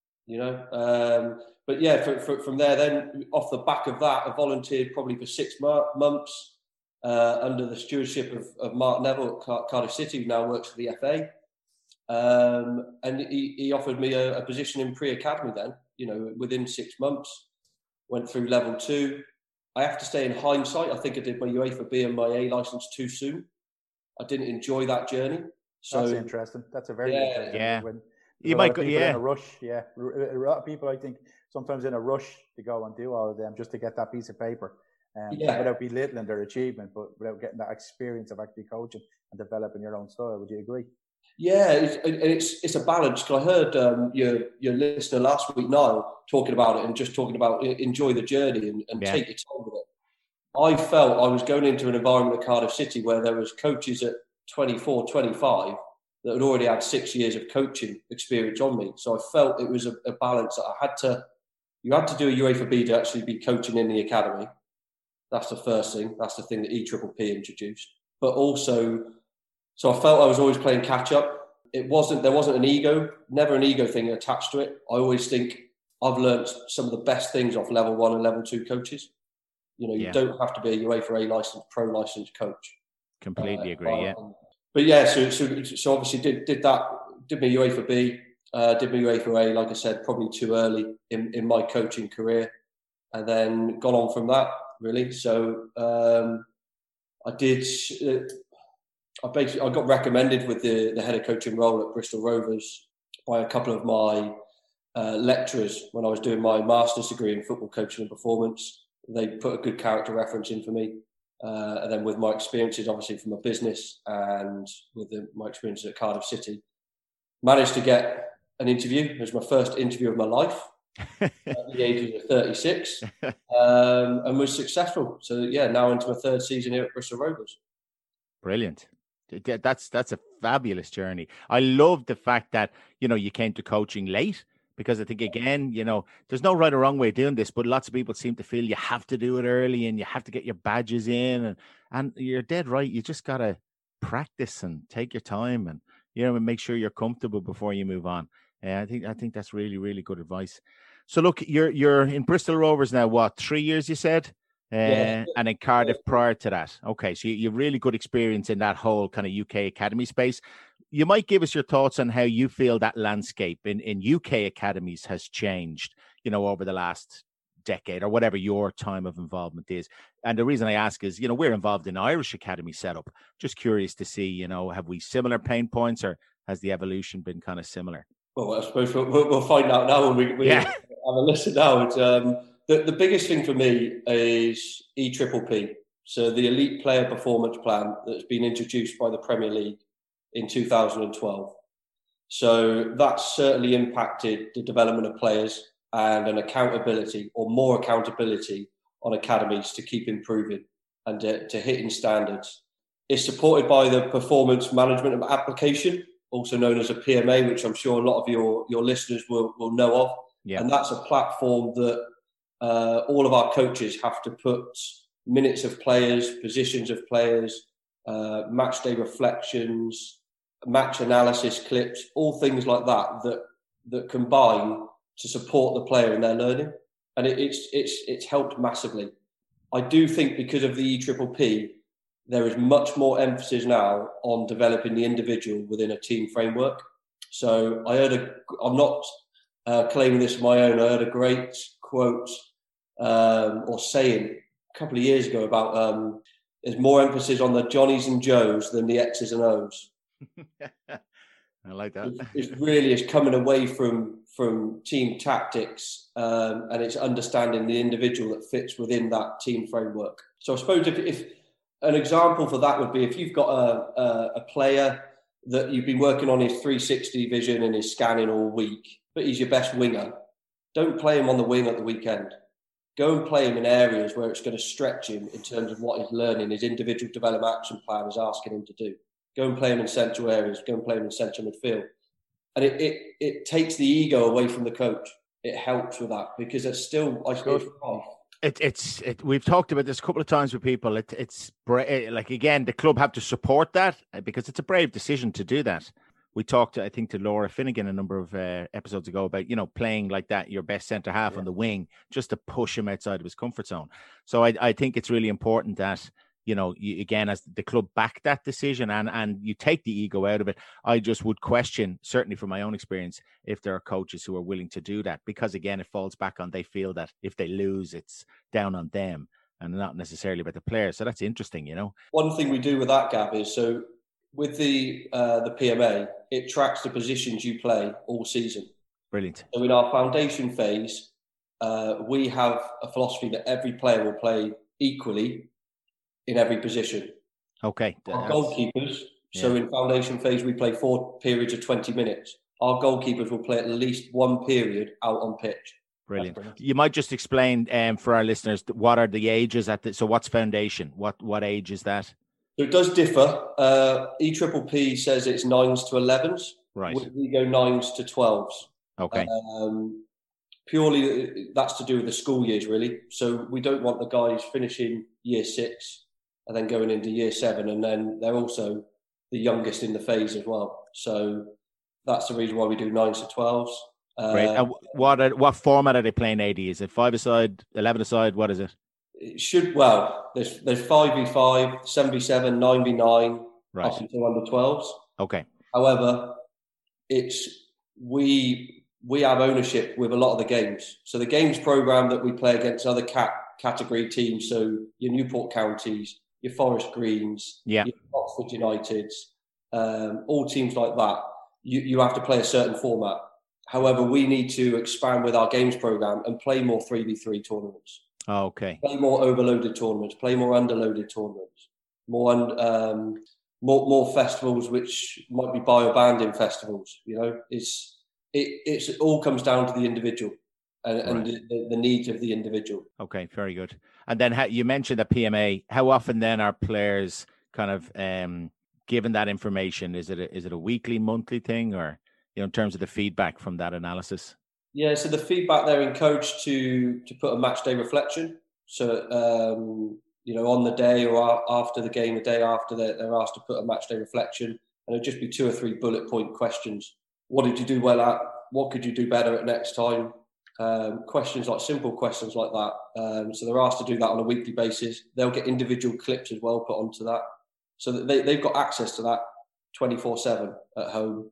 But yeah, from there, then off the back of that, I volunteered probably for 6 months under the stewardship of Mark Neville at Cardiff City, who now works for the FA. And he offered me a position in pre-academy then, within 6 months. Went through level 2. I have to say, in hindsight, I think I did my UEFA B and my A licence too soon. I didn't enjoy that journey. So
that's interesting. That's a very interesting.
Yeah.
You might go in a rush. Yeah, a lot of people, I think, sometimes in a rush to go and do all of them just to get that piece of paper, without belittling their achievement, but without getting that experience of actually coaching and developing your own style. Would you agree?
Yeah, it's a balance. Because I heard your listener last week, Niall, talking about it and just talking about enjoy the journey and take your time with it. I felt I was going into an environment at Cardiff City where there was coaches at 24, 25 that had already had 6 years of coaching experience on me. So I felt it was a balance that you had to do a UEFA B to actually be coaching in the academy. That's the first thing. That's the thing that EPPP introduced. But also, so I felt I was always playing catch up. There wasn't an ego, never an ego thing attached to it. I always think I've learned some of the best things off level 1 and level 2 coaches. You don't have to be a UEFA A licensed, pro licensed coach.
Completely agree. Yeah.
But yeah, so obviously did my UEFA B, did my UEFA A, like I said, probably too early in my coaching career, and then gone on from that really. So I got recommended with the head of coaching role at Bristol Rovers by a couple of my lecturers when I was doing my master's degree in football coaching and performance. They put a good character reference in for me. And then with my experiences, obviously from a business and with my experiences at Cardiff City, managed to get an interview. It was my first interview of my life at the age of 36, and was successful. So yeah, now into my 3rd season here at Bristol Rovers.
Brilliant. That's a fabulous journey. I love the fact that, you came to coaching late. Because I think, again, there's no right or wrong way of doing this, but lots of people seem to feel you have to do it early and you have to get your badges in. And you're dead right. You just got to practice and take your time and, and make sure you're comfortable before you move on. I think that's really, really good advice. So, look, you're in Bristol Rovers now, what, 3 years, you said? And in Cardiff prior to that. Okay, so you have really good experience in that whole kind of UK academy space. You might give us your thoughts on how you feel that landscape in UK academies has changed, over the last decade or whatever your time of involvement is. And the reason I ask is, we're involved in Irish academy setup. Just curious to see, have we similar pain points or has the evolution been kind of similar?
Well, I suppose we'll find out now when we have a listen now. The biggest thing for me is EPPP, so the Elite Player Performance Plan that's been introduced by the Premier League in 2012. So that's certainly impacted the development of players and an accountability or more accountability on academies to keep improving and to hitting standards. It's supported by the Performance Management Application, also known as a PMA, which I'm sure a lot of your listeners will know of. Yeah. And that's a platform that all of our coaches have to put minutes of players, positions of players, match day reflections, match analysis clips, all things like that combine to support the player in their learning. And it's helped massively. I do think because of the EPPP, there is much more emphasis now on developing the individual within a team framework. So I'm not claiming this on my own, I heard a great quote or saying a couple of years ago about there's more emphasis on the Johnnies and Joes than the X's and O's.
I like that.
It's coming away from team tactics and it's understanding the individual that fits within that team framework. So I suppose if an example for that would be if you've got a player that you've been working on his 360 vision and his scanning all week, but he's your best winger, don't play him on the wing at the weekend. Go and play him in areas where it's going to stretch him in terms of what he's learning, his individual development action plan is asking him to do. Go and play him in central areas, go and play him in central midfield. And it takes the ego away from the coach. It helps with that because it's still, I suppose,
we've talked about this a couple of times with people. It's like, again, the club have to support that because it's a brave decision to do that. We talked, I think, to Laura Finnegan a number of episodes ago about, playing like that, your best centre half on the wing, just to push him outside of his comfort zone. So I think it's really important that, again, as the club back that decision and you take the ego out of it. I just would question, certainly from my own experience, if there are coaches who are willing to do that, because again, it falls back on, they feel that if they lose, it's down on them and not necessarily about the players. So that's interesting,
One thing we do with that, Gav, is so with the PMA, it tracks the positions you play all season.
Brilliant.
So in our foundation phase, we have a philosophy that every player will play equally in every position.
Okay.
Our goalkeepers, so in foundation phase, we play 4 periods of 20 minutes. Our goalkeepers will play at least 1 period out on pitch.
Brilliant. You might just explain for our listeners, what are the ages so what's foundation? What age is that?
So it does differ. EPPP says it's 9s to 11s.
Right.
We go 9s to 12s.
Okay.
Purely that's to do with the school years, really. So we don't want the guys finishing year 6 and then going into year 7, and then they're also the youngest in the phase as well. So that's the reason why we do 9s to 12s.
Great. And what format are they playing, AD? Is it 5-a-side, 11-a-side? What is it?
It should, well, there's 5v5, 7v7, 9v9,
right,
up until under 12s.
Okay.
However, we have ownership with a lot of the games. So the games program that we play against other category teams, so your Newport Counties, your Forest Greens, your Oxford Uniteds, all teams like that, you have to play a certain format. However, we need to expand with our games program and play more 3v3 tournaments.
Oh, okay.
Play more overloaded tournaments, play more underloaded tournaments, more festivals, which might be bio-banding festivals. You know, it all comes down to the individual and the needs of the individual.
Okay, very good. And then you mentioned the PMA. How often then are players kind of given that information? Is it a weekly, monthly thing, or in terms of the feedback from that analysis?
Yeah, so the feedback, they're encouraged to put a match day reflection. So, on the day or after the game, the day after, they're asked to put a match day reflection. And it'll just be 2 or 3 bullet point questions. What did you do well at? What could you do better at next time? Simple questions like that. So they're asked to do that on a weekly basis. They'll get individual clips as well put onto that. So that they've got access to that 24/7 at home.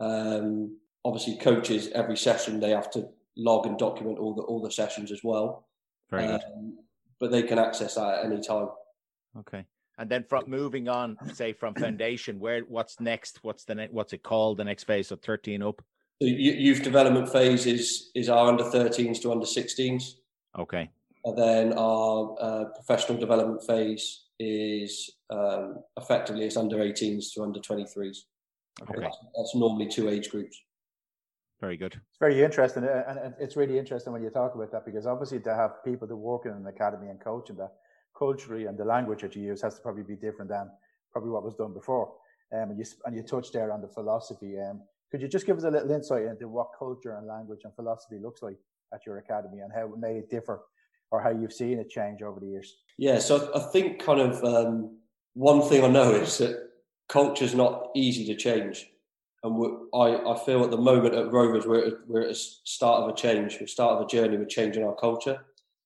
Obviously, coaches, every session, they have to log and document all the sessions as well.
Very good.
But they can access that at any time.
Okay. And then from moving on, say from foundation, what's next? What's it called? The next phase, so 13 up.
The youth development phase is our under 13s to under 16s.
Okay.
And then our professional development phase is effectively it's under 18s to under 23s.
Okay.
That's normally 2 age groups.
Very good.
It's very interesting, and it's really interesting when you talk about that, because obviously to have people that work in an academy and coaching that, culturally and the language that you use has to probably be different than probably what was done before. And you touched there on the philosophy. Could you just give us a little insight into what culture and language and philosophy looks like at your academy and how it may differ, or how you've seen it change over the years? Yeah,
so I think kind of one thing I know is that culture is not easy to change. And I feel at the moment at Rovers we're at the start of a change, the start of a journey with changing our culture.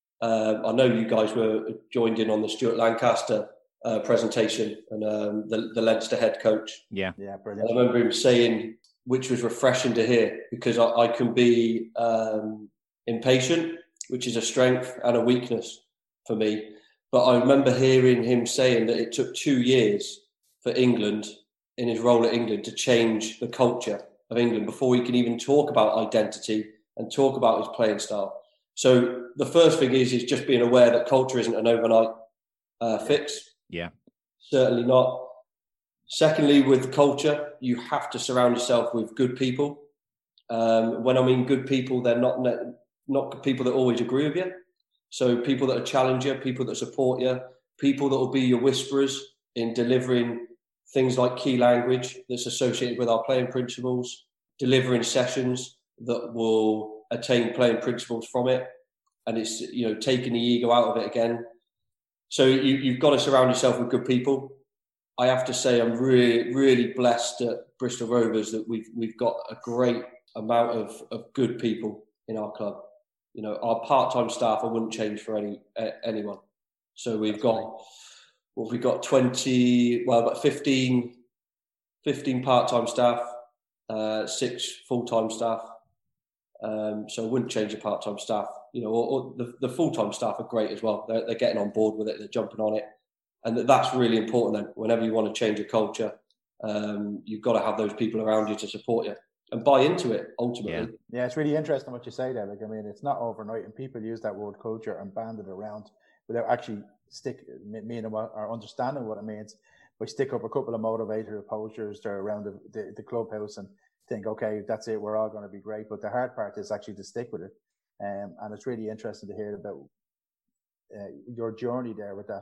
I know you guys were joined in on the Stuart Lancaster presentation and the Leinster head coach.
Yeah,
brilliant.
And I remember him saying, which was refreshing to hear, because I can be impatient, which is a strength and a weakness for me. But I remember hearing him saying that it took 2 years for England, in his role at England, to change the culture of England before he can even talk about identity and talk about his playing style. So the first thing is just being aware that culture isn't an overnight fix.
Yeah. Certainly
not. Secondly, with culture, you have to surround yourself with good people. When I mean good people, they're not people that always agree with you. So people that challenge you, people that support you, people that will be your whisperers in delivering things like key language that's associated with our playing principles, delivering sessions that will attain playing principles from it, and it's taking the ego out of it again. So you've got to surround yourself with good people. I have to say I'm really, really blessed at Bristol Rovers that we've got a great amount of good people in our club. Our part-time staff I wouldn't change for anyone. So we've got 15 part-time staff, 6 full-time staff. So I wouldn't change the part-time staff. Or the full-time staff are great as well. They're getting on board with it. They're jumping on it. And that's really important then. Whenever you want to change a culture, you've got to have those people around you to support you and buy into it ultimately.
Yeah, it's really interesting what you say there. It's not overnight, and people use that word culture and band it around without actually meaning or understanding what it means. We stick up a couple of motivator posters there around the clubhouse and think, okay, that's it, we're all going to be great. But the hard part is actually to stick with it. And it's really interesting to hear about your journey there with that.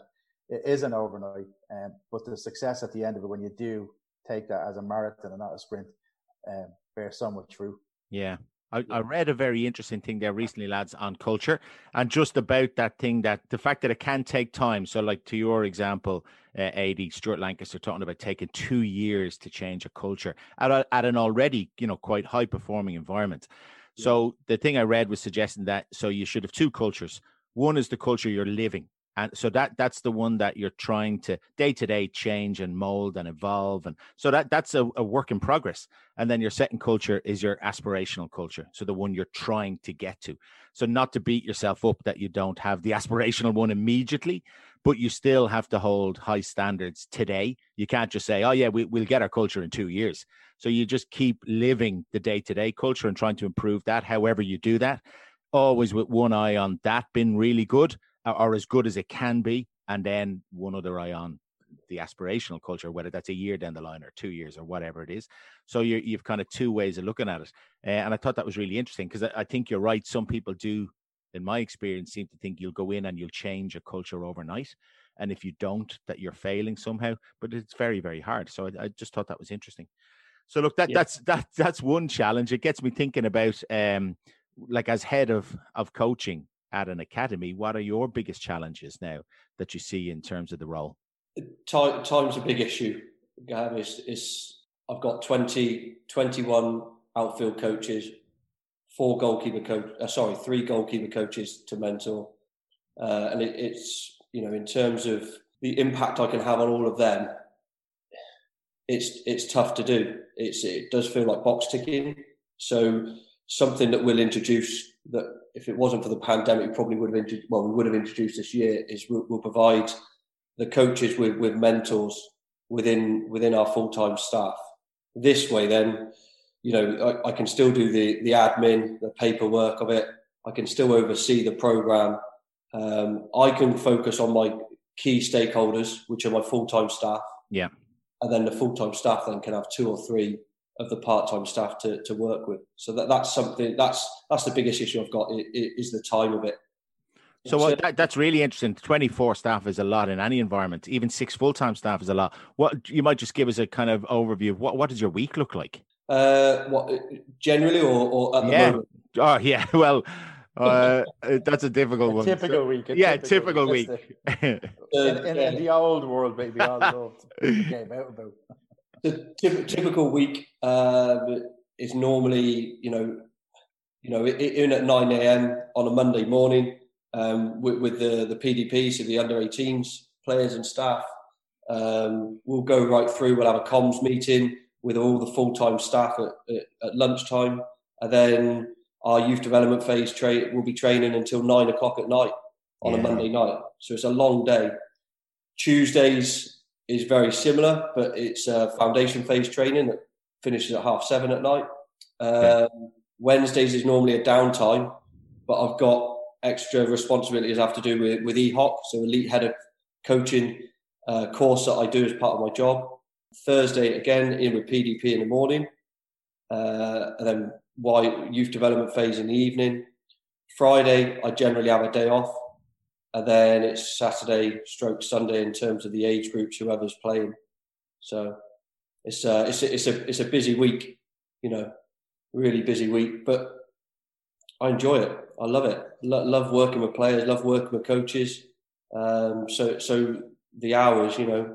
it isn't overnight. But the success at the end of it, when you do take that as a marathon and not a sprint, bears so much fruit.
Yeah. I read a very interesting thing there recently, lads, on culture, and just about that thing, that the fact that it can take time. So like to your example, AD, Stuart Lancaster talking about taking 2 years to change a culture at an already, quite high performing environment. Yeah. So the thing I read was suggesting that, so you should have two cultures. One is the culture you're living. And so that's the one that you're trying to day-to-day change and mold and evolve. And so that's a work in progress. And then your second culture is your aspirational culture. So the one you're trying to get to. So not to beat yourself up that you don't have the aspirational one immediately, but you still have to hold high standards today. You can't just say, oh yeah, we'll get our culture in 2 years. So you just keep living the day-to-day culture and trying to improve that, however you do that, always with one eye on that being really good, or as good as it can be, and then one other eye on the aspirational culture, whether that's a year down the line or 2 years or whatever it is. So you've kind of two ways of looking at it. And I thought that was really interesting, because I think you're right. Some people do, in my experience, seem to think you'll go in and you'll change a culture overnight. And if you don't, that you're failing somehow. But it's very, very hard. So I just thought that was interesting. So look, that's one challenge. It gets me thinking about, like, as head of coaching at an academy, what are your biggest challenges now that you see in terms of the role?
Time's a big issue, Gav. I've got 21 outfield coaches, 3 goalkeeper coaches to mentor. And it's, in terms of the impact I can have on all of them, it's tough to do. It does feel like box ticking. So something that we'll introduce, that if it wasn't for the pandemic, we would have introduced this year, is we'll provide the coaches with mentors within our full-time staff. This way, then, I can still do the admin, the paperwork of it. I can still oversee the program. I can focus on my key stakeholders, which are my full-time staff.
Yeah. And
then the full-time staff then can have 2 or 3 of the part-time staff to work with. So that's something, that's the biggest issue I've got, is the time of it.
So that's really interesting. 24 staff is a lot in any environment. Even 6 full-time staff is a lot. What you might just give us a kind of overview of what does your week look like?
What generally, or at the moment?
Oh yeah, well, that's a difficult one.
Typical week.
Typical week.
In the old world, maybe all came out about.
The typical week is normally, in at 9 a.m. on a Monday morning, with the PDP, so the under-18s players and staff. We'll go right through. We'll have a comms meeting with all the full-time staff at lunchtime, and then our youth development phase will be training until 9 o'clock at night on a Monday night. So it's a long day. Tuesdays is very similar, but it's foundation phase training that finishes at 7:30 at night. Wednesdays is normally a downtime, but I've got extra responsibilities I have to do with EHOC, so Elite Head of Coaching course that I do as part of my job. Thursday, again, in with PDP in the morning, and then youth development phase in the evening. Friday, I generally have a day off. And then it's Saturday/Sunday in terms of the age groups, whoever's playing. So it's a busy week, really busy week. But I enjoy it. I love it. Love working with players. Love working with coaches. So the hours,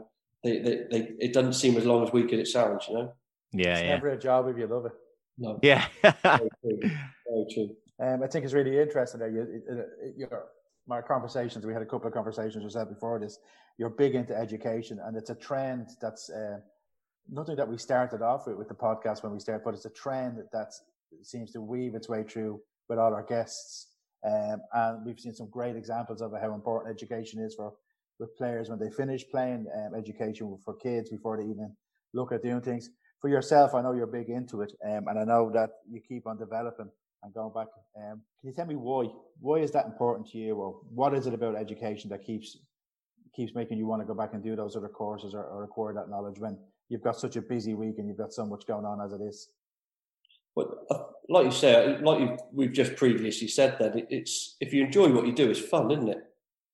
it doesn't seem as long as week as it sounds.
Yeah, it's never a job if you love it.
No.
Yeah.
Very true. Very true.
I think it's really interesting that my conversations, we had a couple of conversations we said before this, you're big into education, and it's a trend that's nothing that we started off with the podcast when we started, but it's a trend that seems to weave its way through with all our guests. And we've seen some great examples of how important education is with players when they finish playing, education for kids before they even look at doing things. For yourself, I know you're big into it, and I know that you keep on developing and going back. Can you tell me why? Why is that important to you, or what is it about education that keeps making you want to go back and do those other courses or acquire that knowledge when you've got such a busy week and you've got so much going on as it is?
Well, like you say, we've just previously said that it's, if you enjoy what you do, it's fun, isn't it?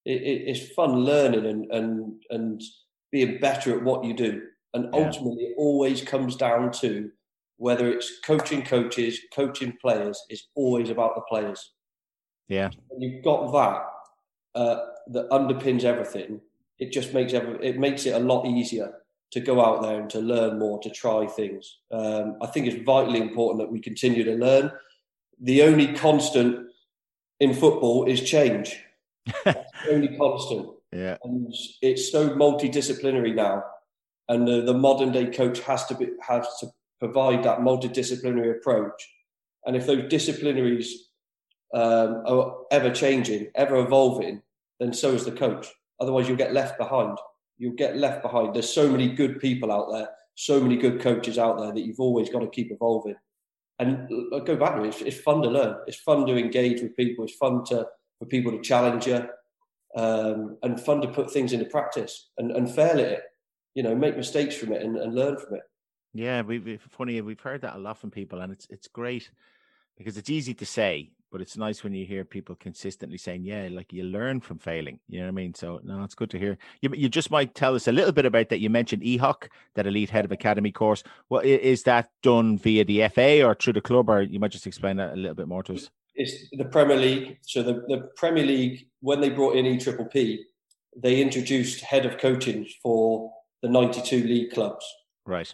it's fun learning and being better at what you do. And ultimately, it always comes down to whether it's coaching coaches, coaching players. It's always about the players.
Yeah,
when you've got that underpins everything. It just makes it a lot easier to go out there and to learn more, to try things. I think it's vitally important that we continue to learn. The only constant in football is change. That's the only constant.
Yeah,
and it's so multidisciplinary now, and the modern day coach has to provide that multidisciplinary approach. And if those disciplinaries are ever changing, ever evolving, then so is the coach. Otherwise, you'll get left behind. There's so many good people out there, so many good coaches out there that you've always got to keep evolving. And I go back to it, it's fun to learn. It's fun to engage with people. It's fun for people to challenge you, and fun to put things into practice and fail at it. Make mistakes from it and learn from it.
Yeah, we've heard that a lot from people, and it's great because it's easy to say, but it's nice when you hear people consistently saying, yeah, like you learn from failing. You know what I mean? So no, it's good to hear. You just might tell us a little bit about that. You mentioned EHOC, that Elite Head of Academy course. Well, is that done via the FA or through the club, or you might just explain that a little bit more to us?
It's the Premier League. So the Premier League, when they brought in EPPP, they introduced head of coaching for the 92 league clubs.
Right.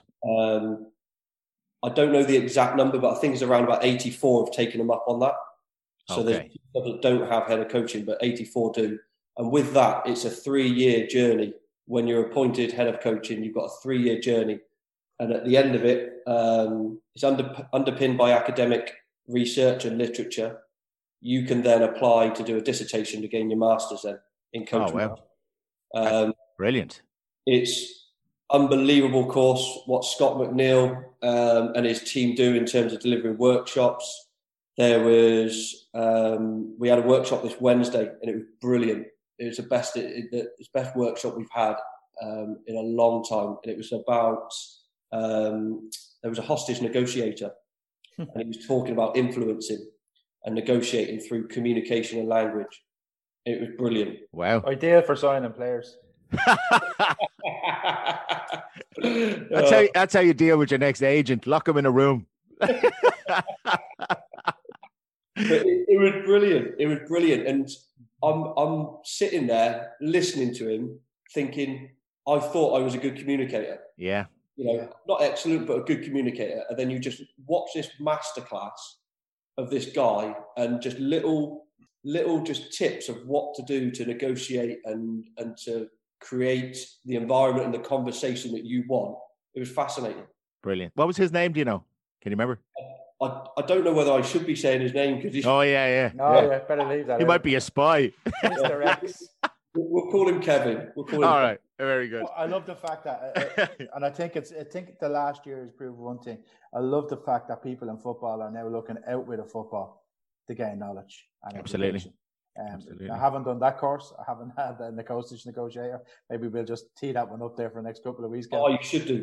I don't know the exact number, but I think it's around about 84 have taken them up on that. So there's people that don't have head of coaching, but 84 do. And with that, it's a 3-year journey. When you're appointed head of coaching, you've got a 3-year journey. And at the end of it, it's underpinned by academic research and literature. You can then apply to do a dissertation to gain your master's then in coaching.
Oh, wow. Brilliant.
It's unbelievable course what Scott McNeil and his team do in terms of delivering workshops. There was we had a workshop this Wednesday and it was brilliant. It was the best workshop we've had in a long time, and it was about there was a hostage negotiator and he was talking about influencing and negotiating through communication and language. It was brilliant.
Wow.
Ideal for signing players.
That's how you deal with your next agent. Lock him in a room.
It was brilliant. It was brilliant. And I'm sitting there listening to him thinking, I thought I was a good communicator.
Yeah.
Not excellent, but a good communicator. And then you just watch this masterclass of this guy and just little just tips of what to do to negotiate and to create the environment and the conversation that you want. It was fascinating.
Brilliant. What was his name? Do you know? Can you remember?
I don't know whether I should be saying his name because he's...
Oh, yeah.
Yeah, better leave that.
He might be a spy.
Mr. X.
We'll call him Kevin.
All right. Very good.
I love the fact that, and I think the last year has proved one thing. I love the fact that people in football are now looking outward of football to gain knowledge. And
Absolutely.
I haven't done that course. I haven't had the hostage negotiator. Maybe we'll just tee that one up there for the next couple of weeks.
Oh, you should do.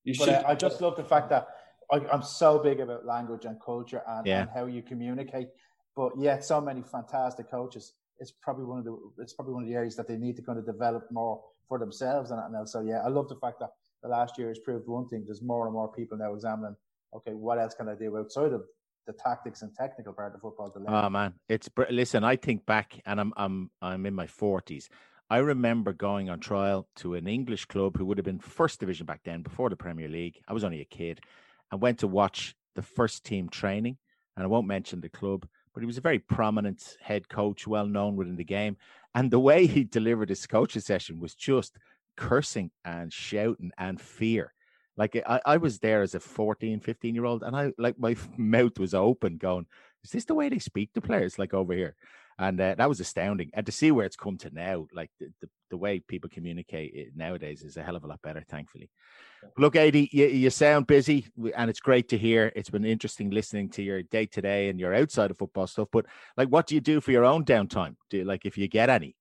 I just love the fact that I'm so big about language and culture and how you communicate. But yet, so many fantastic coaches. It's probably one of the areas that they need to kind of develop more for themselves. And so I love the fact that the last year has proved one thing. There's more and more people now examining. Okay, what else can I do outside of the tactics and technical part of football to learn?
Oh man, listen. I think back, and I'm in my 40s. I remember going on trial to an English club who would have been first division back then, before the Premier League. I was only a kid, and went to watch the first team training. And I won't mention the club, but he was a very prominent head coach, well known within the game. And the way he delivered his coaching session was just cursing and shouting and fear. Like I was there as a 14, 15-year-old, and my mouth was open going, is this the way they speak to players like over here? And that was astounding. And to see where it's come to now, like the way people communicate nowadays is a hell of a lot better, thankfully. Look, Aidy, you sound busy, and it's great to hear. It's been interesting listening to your day-to-day and your outside of football stuff. But like, what do you do for your own downtime? If you get any?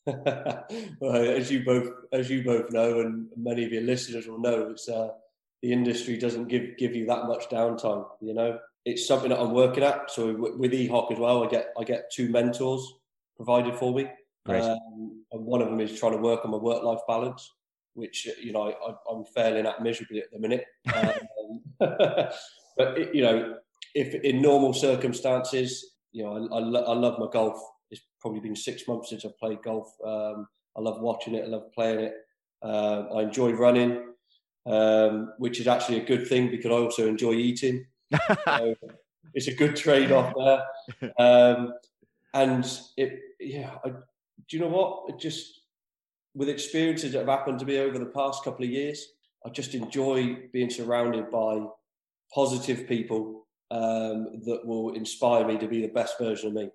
Well, as you both know, and many of your listeners will know, it's the industry doesn't give you that much downtime. It's something that I'm working at. So with EHOC as well, I get 2 mentors provided for me.
Great.
And one of them is trying to work on my work-life balance, which, you know, I'm failing at miserably at the minute. But, if in normal circumstances, I love my golf. It's probably been 6 months since I've played golf. I love watching it. I love playing it. I enjoy running, which is actually a good thing because I also enjoy eating. So it's a good trade-off there. Do you know what? It just, with experiences that have happened to me over the past couple of years, I just enjoy being surrounded by positive people that will inspire me to be the best version of me.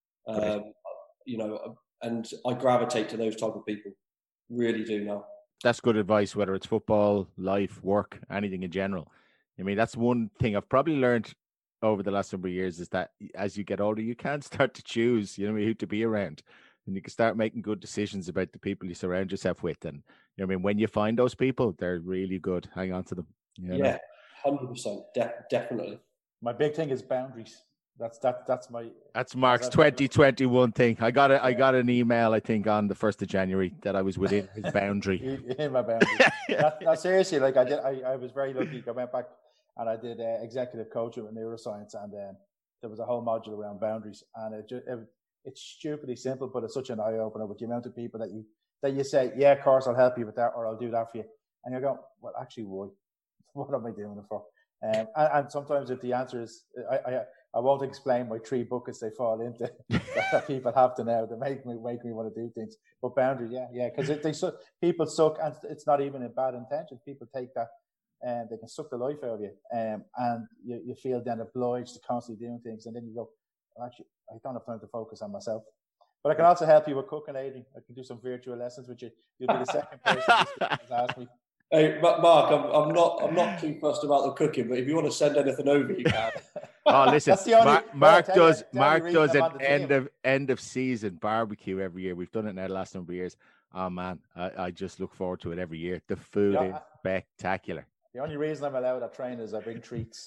And I gravitate to those type of people. Really do now.
That's good advice, whether it's football, life, work, anything in general. I mean, that's one thing I've probably learned over the last number of years, is that as you get older, you can start to choose, who to be around. And you can start making good decisions about the people you surround yourself with. And when you find those people, they're really good. Hang on to them.
Yeah, 100%, definitely.
My big thing is boundaries. That's
Mark's 2021 thing. I got an email, I think, on the 1st of January that I was within his boundary.
In my boundary. No, seriously, like I was very lucky. I went back and I did executive coaching with neuroscience, and there was a whole module around boundaries, and it's stupidly simple, but it's such an eye opener with the amount of people that you say, yeah, of course, I'll help you with that, or I'll do that for you, and you go, well, actually, why? What am I doing it for? And sometimes if the answer is, I won't explain my 3 buckets they fall into that people have to now to make me want to do things. But boundaries, yeah, because people suck, and it's not even in bad intention. People take that and they can suck the life out of you, and you feel then obliged to constantly doing things, and then you go, well, actually, I don't have time to focus on myself. But I can also help you with cooking, Aidan. I can do some virtual lessons with you. You'll be the second person who's asked me.
Hey, Mark, I'm not too fussed about the cooking, but if you want to send anything over, you can.
Oh, listen, Mark does an end of season barbecue every year. We've done it now the last number of years. Oh man, I just look forward to it every year. The food is spectacular.
The only reason I'm allowed at training is I bring treats.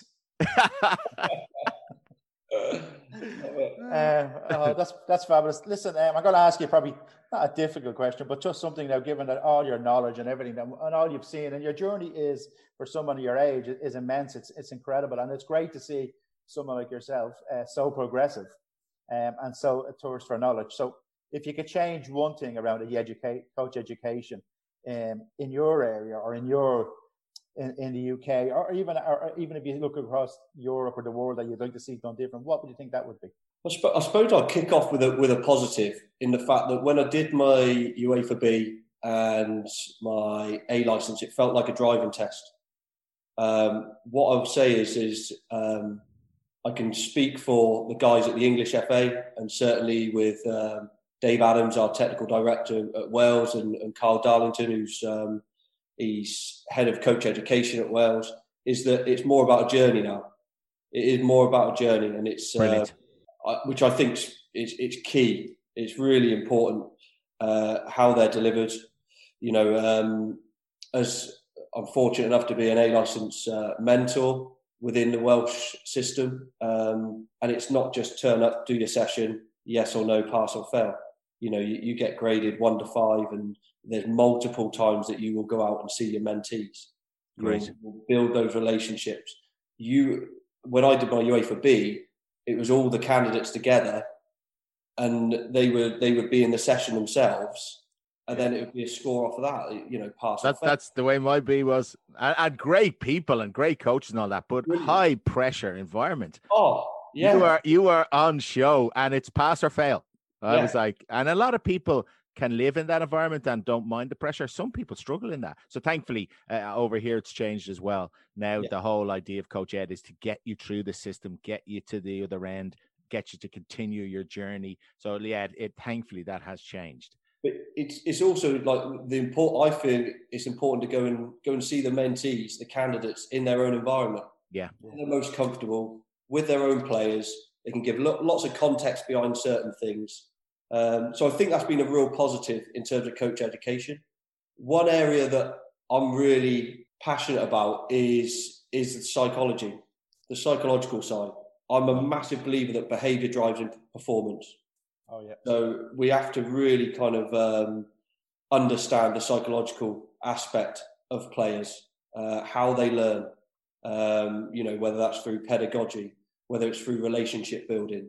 That's fabulous. Listen, I'm going to ask you probably not a difficult question, but just something now, given that all your knowledge and everything and all you've seen, and your journey is, for someone of your age, is immense. It's incredible, and it's great to see someone like yourself so progressive and so a thirst for knowledge. So if you could change one thing around coach education in your area or in the UK, or even if you look across Europe or the world that you'd like to see done different, what would you think that would be?
I suppose I'll kick off with a positive, in the fact that when I did my UEFA B and my A license, it felt like a driving test. What I would say is I can speak for the guys at the English FA, and certainly with Dave Adams, our technical director at Wales, and Carl Darlington, who's he's head of coach education at Wales, is that it's more about a journey now. It is more about a journey, and it's which I think it's key. It's really important how they're delivered. As I'm fortunate enough to be an A licence mentor within the Welsh system, and it's not just turn up, do your session, yes or no, pass or fail. You get graded 1 to 5, and there's multiple times that you will go out and see your mentees. You'll build those relationships. When I did my UEFA B, it was all the candidates together, and they would be in the session themselves, and then it would be a score off of that. Pass.
That's the way my B was, and great people and great coaches and all that, but really high pressure environment.
Oh yeah,
you are on show, and it's pass or fail. I was like, and a lot of people can live in that environment and don't mind the pressure. Some people struggle in that. So thankfully, over here, it's changed as well. Now, the whole idea of Coach Ed is to get you through the system, get you to the other end, get you to continue your journey. So yeah, thankfully that has changed.
But it's also like I feel it's important to go and see the mentees, the candidates, in their own environment.
Yeah.
When they're most comfortable with their own players. They can give lots of context behind certain things. So I think that's been a real positive in terms of coach education. One area that I'm really passionate about is the psychology, the psychological side. I'm a massive believer that behaviour drives in performance.
Oh yeah.
So we have to really kind of understand the psychological aspect of players, how they learn. Whether that's through pedagogy, whether it's through relationship building.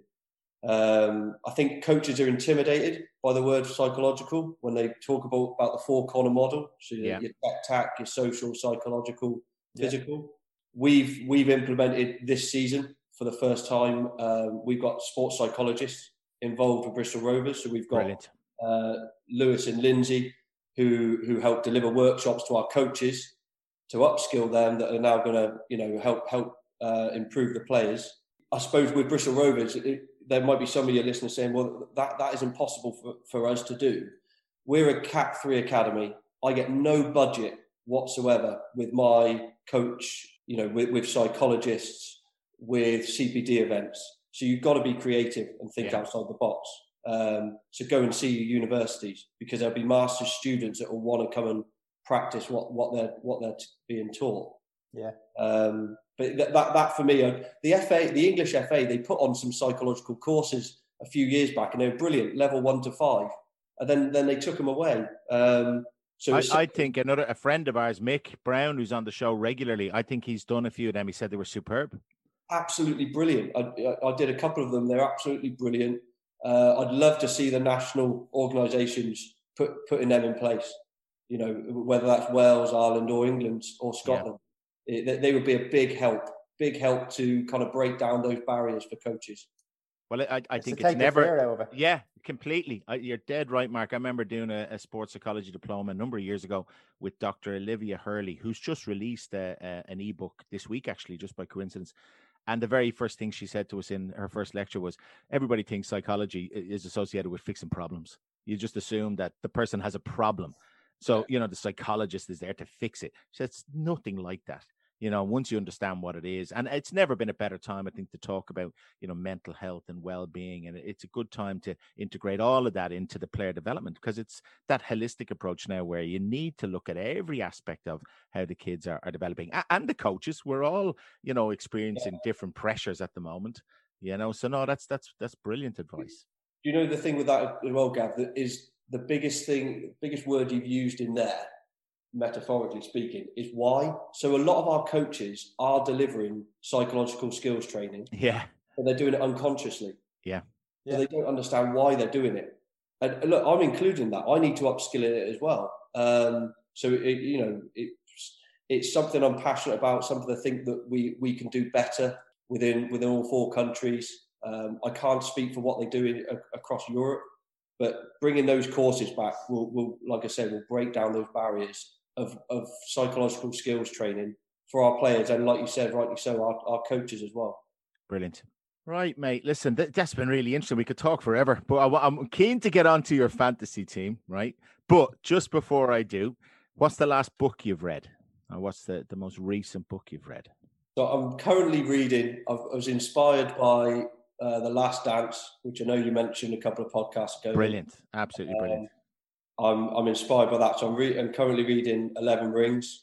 I think coaches are intimidated by the word psychological when they talk about the four-corner model. So your tech, your social, psychological, physical. We've implemented this season for the first time. We've got sports psychologists involved with Bristol Rovers. So we've got Lewis and Lindsay who help deliver workshops to our coaches to upskill them that are now going to help improve the players. I suppose with Bristol Rovers, there might be some of your listeners saying, well, that isn't possible for us to do. We're a Cat 3 academy. I get no budget whatsoever with my coach, with psychologists, with CPD events. So you've got to be creative and think outside the box. So go and see your universities, because there'll be master's students that will want to come and practice what they're being taught.
Yeah.
But that for me, the English FA, they put on some psychological courses a few years back, and they were brilliant, level 1 to 5, and then they took them away.
I think a friend of ours, Mick Brown, who's on the show regularly, I think he's done a few of them. He said they were superb.
Absolutely brilliant. I did a couple of them. They're absolutely brilliant. I'd love to see the national organisations putting them in place. Whether that's Wales, Ireland, or England, or Scotland. They would be a big help to kind of break down those barriers for coaches.
Well, I think
it's never.
Yeah, completely. You're dead right, Mark. I remember doing a sports psychology diploma a number of years ago with Dr. Olivia Hurley, who's just released an ebook this week, actually, just by coincidence. And the very first thing she said to us in her first lecture was, everybody thinks psychology is associated with fixing problems. You just assume that the person has a problem. So, the psychologist is there to fix it. So it's nothing like that. Once you understand what it is, and it's never been a better time, I think, to talk about, mental health and well-being. And it's a good time to integrate all of that into the player development, because it's that holistic approach now where you need to look at every aspect of how the kids are developing, and the coaches. We're all, experiencing different pressures at the moment, so no, that's brilliant advice.
The thing with that as well, Gav, that is the biggest word you've used in there, metaphorically speaking, is why. So a lot of our coaches are delivering psychological skills training, but they're doing it unconsciously. So they don't understand why they're doing it. And look, I'm including that. I need to upskill in it as well. So it's something I'm passionate about. Something I think that we can do better within all 4 countries. I can't speak for what they do across Europe, but bringing those courses back will, like I said, will break down those barriers of psychological skills training for our players, and like you said, rightly so, our coaches as well.
Brilliant. Right, mate. Listen, that's been really interesting. We could talk forever, but I'm keen to get onto your fantasy team, right? But just before I do, what's the last book you've read? Or what's the most recent book you've read?
So I'm currently reading, I was inspired by The Last Dance, which I know you mentioned a couple of podcasts ago.
Brilliant. Absolutely brilliant.
I'm inspired by that. So I'm currently reading 11 Rings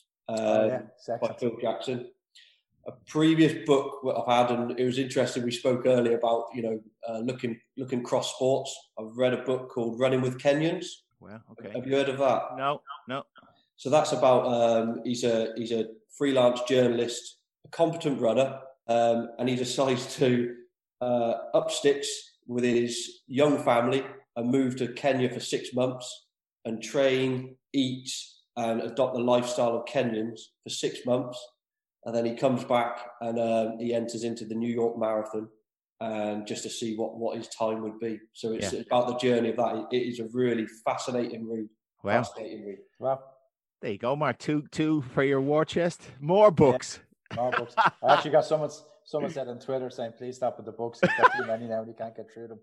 by Phil Jackson. A previous book that I've had, and it was interesting, we spoke earlier about, looking cross sports. I've read a book called Running with Kenyans.
Well, okay.
Have you heard of that?
No.
So that's about, he's a freelance journalist, a competent runner, and he decides to up sticks with his young family and move to Kenya for 6 months and train, eat, and adopt the lifestyle of Kenyans for 6 months. And then he comes back and he enters into the New York Marathon, and just to see what his time would be. So it's about the journey of that. It is a really fascinating read.
Wow.
Fascinating read.
Wow.
There you go, Mark. Two for your war chest. More books.
Yeah, more books. I actually got someone said on Twitter saying, please stop with the books. He's got too many now and he can't get through them.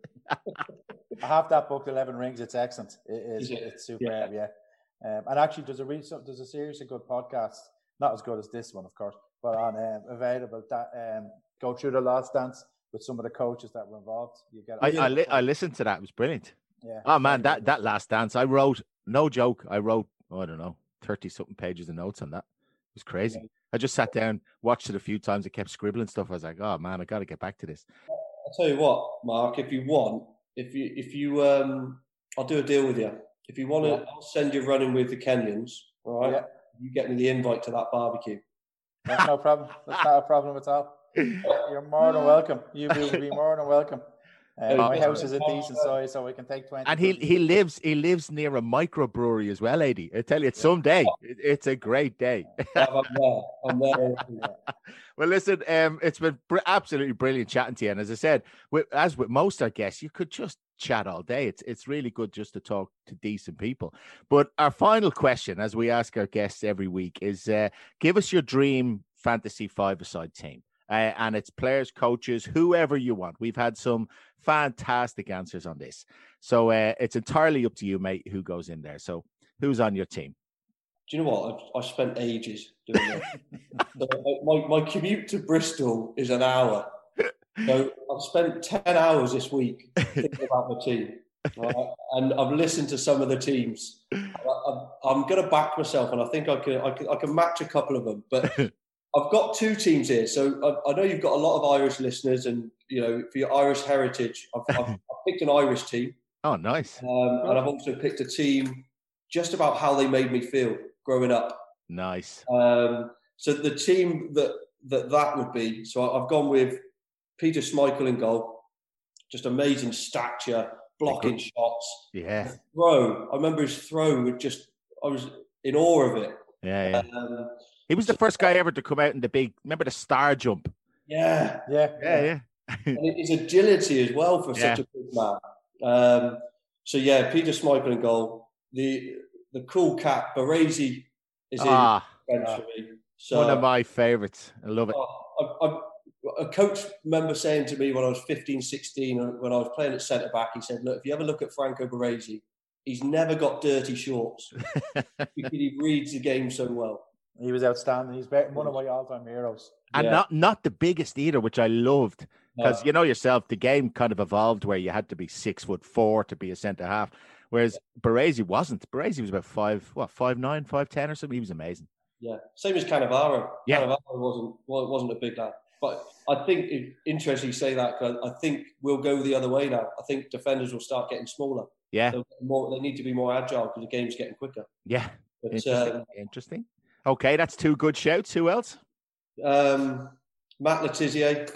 I have that book, 11 Rings. It's excellent. It's superb, yeah. And actually, there's a series of good podcasts, not as good as this one, of course, but on available that go through The Last Dance with some of the coaches that were involved. You get.
I listened to that. It was brilliant.
Yeah.
Oh man, that Last Dance. I wrote, no joke. I wrote, I don't know, 30 something pages of notes on that. It was crazy. Yeah. I just sat down, watched it a few times. I kept scribbling stuff. I was like, oh man, I got to get back to this.
I'll tell you what, Mark, if you want, if you I'll do a deal with you. If you want to, I'll send you running with the Kenyans. All right. Yeah. You get me the invite to that barbecue.
That's no problem. That's not a problem at all. You're more than welcome. You will be more than welcome. My house is a decent size, so we can take 20.
And he lives near a microbrewery as well, Aidy. I tell you, someday it's a great day.
I'm there.
Well, listen, it's been absolutely brilliant chatting to you. And as I said, as with most our guests, you could just chat all day. It's really good just to talk to decent people. But our final question, as we ask our guests every week, is give us your dream fantasy five-a-side team. And it's players, coaches, whoever you want. We've had some fantastic answers on this. So it's entirely up to you, mate, who goes in there. So who's on your team?
Do you know what? I spent ages doing that. my commute to Bristol is an hour. So I've spent 10 hours this week thinking about my team. Right? And I've listened to some of the teams. I'm going to back myself, and I think I can match a couple of them. But I've got two teams here. So I know you've got a lot of Irish listeners, and for your Irish heritage, I've picked an Irish team.
Oh, nice.
And I've also picked a team just about how they made me feel growing up.
Nice.
So the team that would be, so I've gone with Peter Schmeichel in goal. Just amazing stature, blocking shots.
Yeah.
Throw. I remember his throw I was in awe of it.
Yeah. He was the first guy ever to come out in remember the star jump?
Yeah. And his agility as well for such a big man. So Peter Schmeichel in goal. The cool cat, Baresi, is in bench for me. So,
one of my favourites. I love it.
A coach remember saying to me when I was 15, 16, when I was playing at centre-back, he said, look, if you ever look at Franco Baresi, he's never got dirty shorts because he reads the game so well.
He was outstanding. He's one of my all-time heroes.
And not the biggest either, which I loved. Because you know yourself, the game kind of evolved where you had to be 6'4" to be a centre-half. Whereas Baresi wasn't. Baresi was about 5'9", 5'10" or something. He was amazing.
Yeah, same as Cannavaro. Yeah. Cannavaro wasn't a big lad. But I think it's interesting you say that, because I think we'll go the other way now. I think defenders will start getting smaller.
Yeah.
They need to be more agile because the game's getting quicker.
Yeah. But, interesting. Okay, that's two good shouts. Who else?
Matt Le Tissier.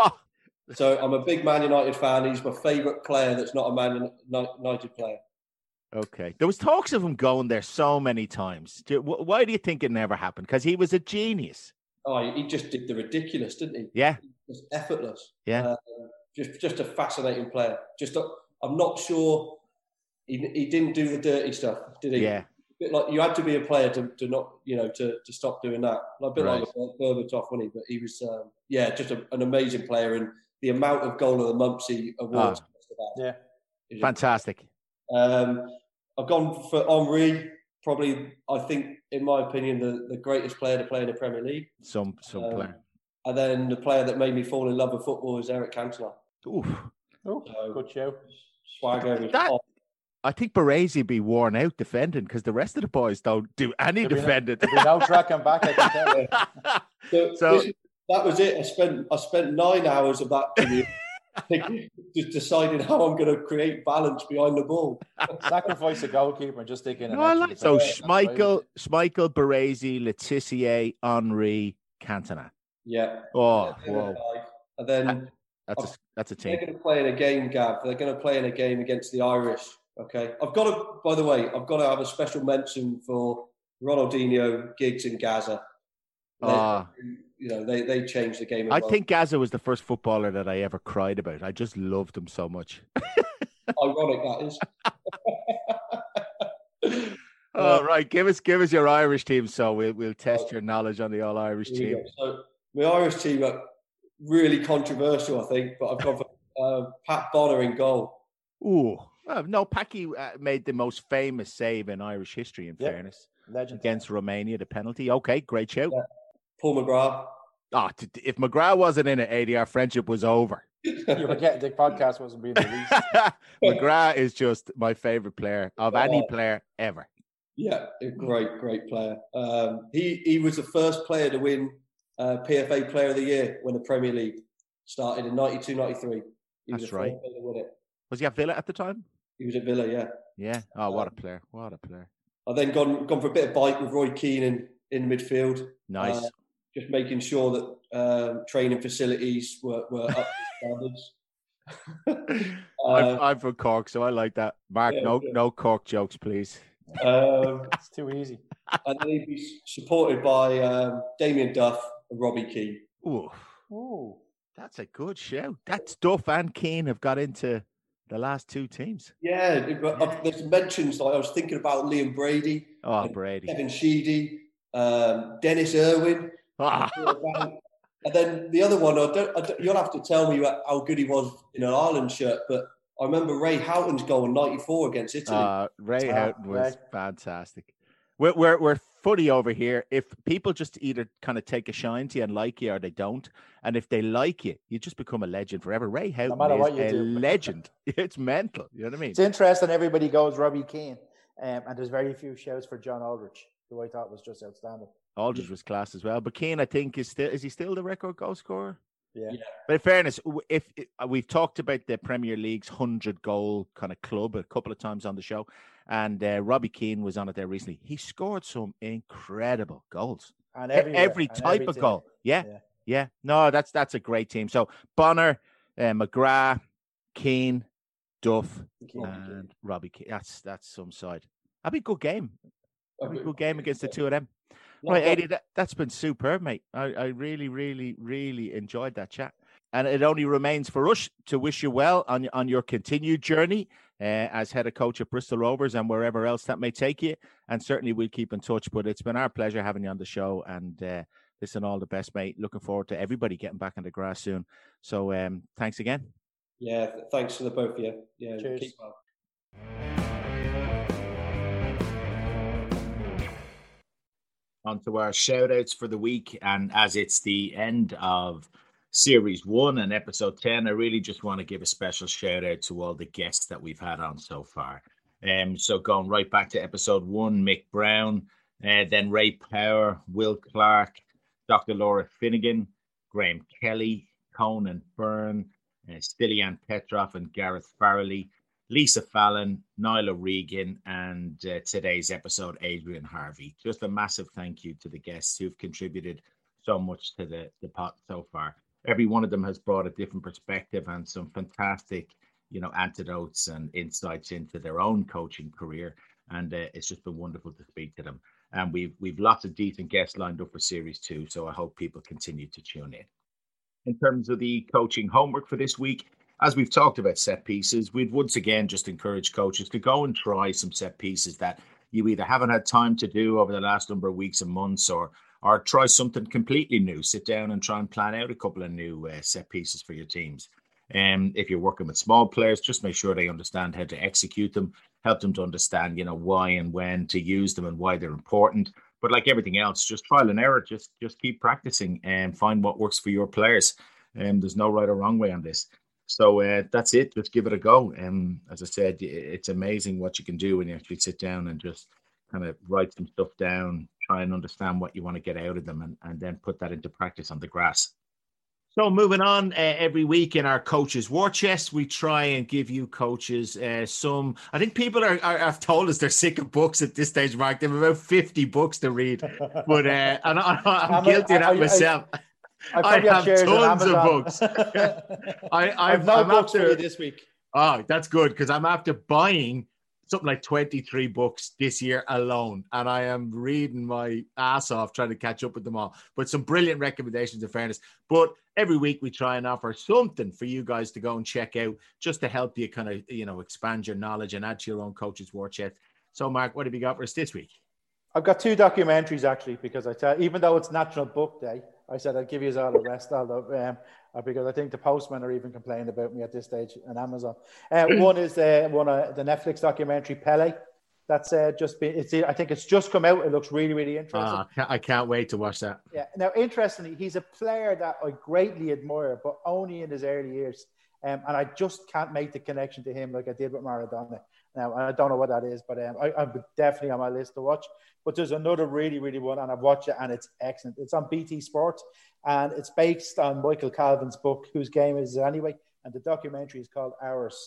So I'm a big Man United fan. He's my favourite player that's not a Man United player.
Okay. There was talks of him going there so many times. Why do you think it never happened? Because he was a genius.
Oh, he just did the ridiculous, didn't he?
Yeah.
Just effortless.
Yeah.
Just a fascinating player. I'm not sure he didn't do the dirty stuff, did he?
Yeah.
Like you had to be a player to not, to stop doing that. A bit like Berbatov, wasn't he? But he was, just an amazing player, and the amount of goal of the Mumpsy awards.
Fantastic.
I've gone for Henry. Probably, I think, in my opinion, the greatest player to play in the Premier League.
Some player.
And then the player that made me fall in love with football is Eric Cantona.
Oof.
Good show.
Swagger.
I think Baresi be worn out defending because the rest of the boys don't do any defending.
There'll be no tracking back, I can tell you.
So that was it. I spent 9 hours of that commute just deciding how I'm going to create balance behind the ball.
Sacrifice a goalkeeper and just stick in.
So Schmeichel, Baresi, Le Tissier, Henry, Cantona.
Yeah.
Oh, whoa.
And then
that's a team.
They're going to play in a game, Gav. They're going to play in a game against the Irish. Okay. I've got to have a special mention for Ronaldinho, Giggs, and Gaza. They changed the game.
I think Gaza was the first footballer that I ever cried about. I just loved him so much.
Ironic, that is.
All right, give us your Irish team, so we'll test your knowledge on the all-Irish team.
So my Irish team are really controversial, I think, but I've gone for Pat Bonner in goal.
Ooh, no, Packy made the most famous save in Irish history. In fairness,
legend
against Romania, the penalty. Okay, great shout.
Yeah. Paul McGrath.
If McGrath wasn't in it, AD, our friendship was over.
You were getting the podcast wasn't being released.
McGrath is just my favorite player of any player ever.
Yeah, a great player. He was the first player to win PFA Player of the Year when the Premier League started in 92-93.
That's right. Was he at Villa at the time?
He was at Villa, yeah.
Yeah. Oh, what a player. What a player.
I've then gone for a bit of bite with Roy Keane in midfield.
Nice.
Just making sure that training facilities were up to standards.
I'm from Cork, so I like that. Mark, no Cork jokes, please.
It's too easy.
And then he'd be supported by Damien Duff and Robbie Keane.
Ooh.
That's a good show. That's Duff and Keane have got into the last two teams.
Yeah, there's mentions like I was thinking about Liam Brady.
Oh, Brady.
Kevin Sheedy, Dennis Irwin. And then the other one, you'll have to tell me how good he was in an Ireland shirt, but I remember Ray Houghton's goal in '94 against Italy.
Ray Houghton was fantastic. We're funny over here. If people just either kind of take a shine to you and like you, or they don't, and if they like you, you just become a legend forever. Ray Houghton is a legend. It's mental. You know what I mean?
It's interesting. Everybody goes Robbie Keane, and there's very few shouts for John Aldridge, who I thought was just outstanding.
Aldridge was class as well, but Keane, I think, is he still the record goal scorer?
Yeah.
But in fairness, if we've talked about the Premier League's 100-goal kind of club a couple of times on the show, and Robbie Keane was on it there recently. He scored some incredible goals,
and
every type of goal. Yeah. No, that's a great team. So Bonner, McGrath, Keane, Duff, and Robbie Keane. That's some side. That'd be a good game. That'd be a good game against the two of them. Right, Eddie, that's been superb, mate. I really, really, really enjoyed that chat. And it only remains for us to wish you well on your continued journey as head of coach at Bristol Rovers and wherever else that may take you. And certainly we'll keep in touch. But it's been our pleasure having you on the show. And listen, all the best, mate. Looking forward to everybody getting back on the grass soon. So thanks again.
Yeah, thanks to the both of you. Yeah,
cheers.
Keep well.
On to our shout outs for the week. And as it's the end of Series 1 and Episode 10, I really just want to give a special shout out to all the guests that we've had on so far. So going right back to Episode 1, Mick Brown, then Ray Power, Will Clark, Dr. Laura Finnegan, Graham Kelly, Conan Byrne, Stilian Petrov and Gareth Farrelly, Lisa Fallon, Nyla Regan, and today's episode, Adrian Harvey. Just a massive thank you to the guests who've contributed so much to the pot so far. Every one of them has brought a different perspective and some fantastic, antidotes and insights into their own coaching career. And it's just been wonderful to speak to them. And we've lots of decent guests lined up for Series 2, so I hope people continue to tune in. In terms of the coaching homework for this week, as we've talked about set pieces, we'd once again just encourage coaches to go and try some set pieces that you either haven't had time to do over the last number of weeks and months, or try something completely new. Sit down and try and plan out a couple of new set pieces for your teams. If you're working with small players, just make sure they understand how to execute them, help them to understand, why and when to use them and why they're important. But like everything else, just trial and error, just keep practicing and find what works for your players. There's no right or wrong way on this. So that's it. Just give it a go. As I said, it's amazing what you can do when you actually sit down and just kind of write some stuff down, try and understand what you want to get out of them, and then put that into practice on the grass. So moving on, every week in our Coaches War Chest, we try and give you coaches some. I think people have told us they're sick of books at this stage, Mark. They have about 50 books to read, but and I'm guilty of that myself. I have tons of books.
I've no books for you this week.
Oh, that's good, because I'm after buying something like 23 books this year alone, and I am reading my ass off trying to catch up with them all. But some brilliant recommendations, in fairness. But every week we try and offer something for you guys to go and check out, just to help you kind of expand your knowledge and add to your own Coaches War Chest. So, Mark, what have you got for us this week?
I've got two documentaries, actually, because even though it's National Book Day, I said I'd give you all the rest, because I think the postmen are even complaining about me at this stage on Amazon. One is the Netflix documentary Pele. That's I think it's just come out. It looks really, really interesting.
I can't wait to watch that.
Yeah. Now, interestingly, he's a player that I greatly admire, but only in his early years. And I just can't make the connection to him like I did with Maradona. Now, I don't know what that is, but I'm definitely on my list to watch. But there's another really, really one, and I've watched it, and it's excellent. It's on BT Sport, and it's based on Michael Calvin's book, Whose Game Is It Anyway? And the documentary is called Ours.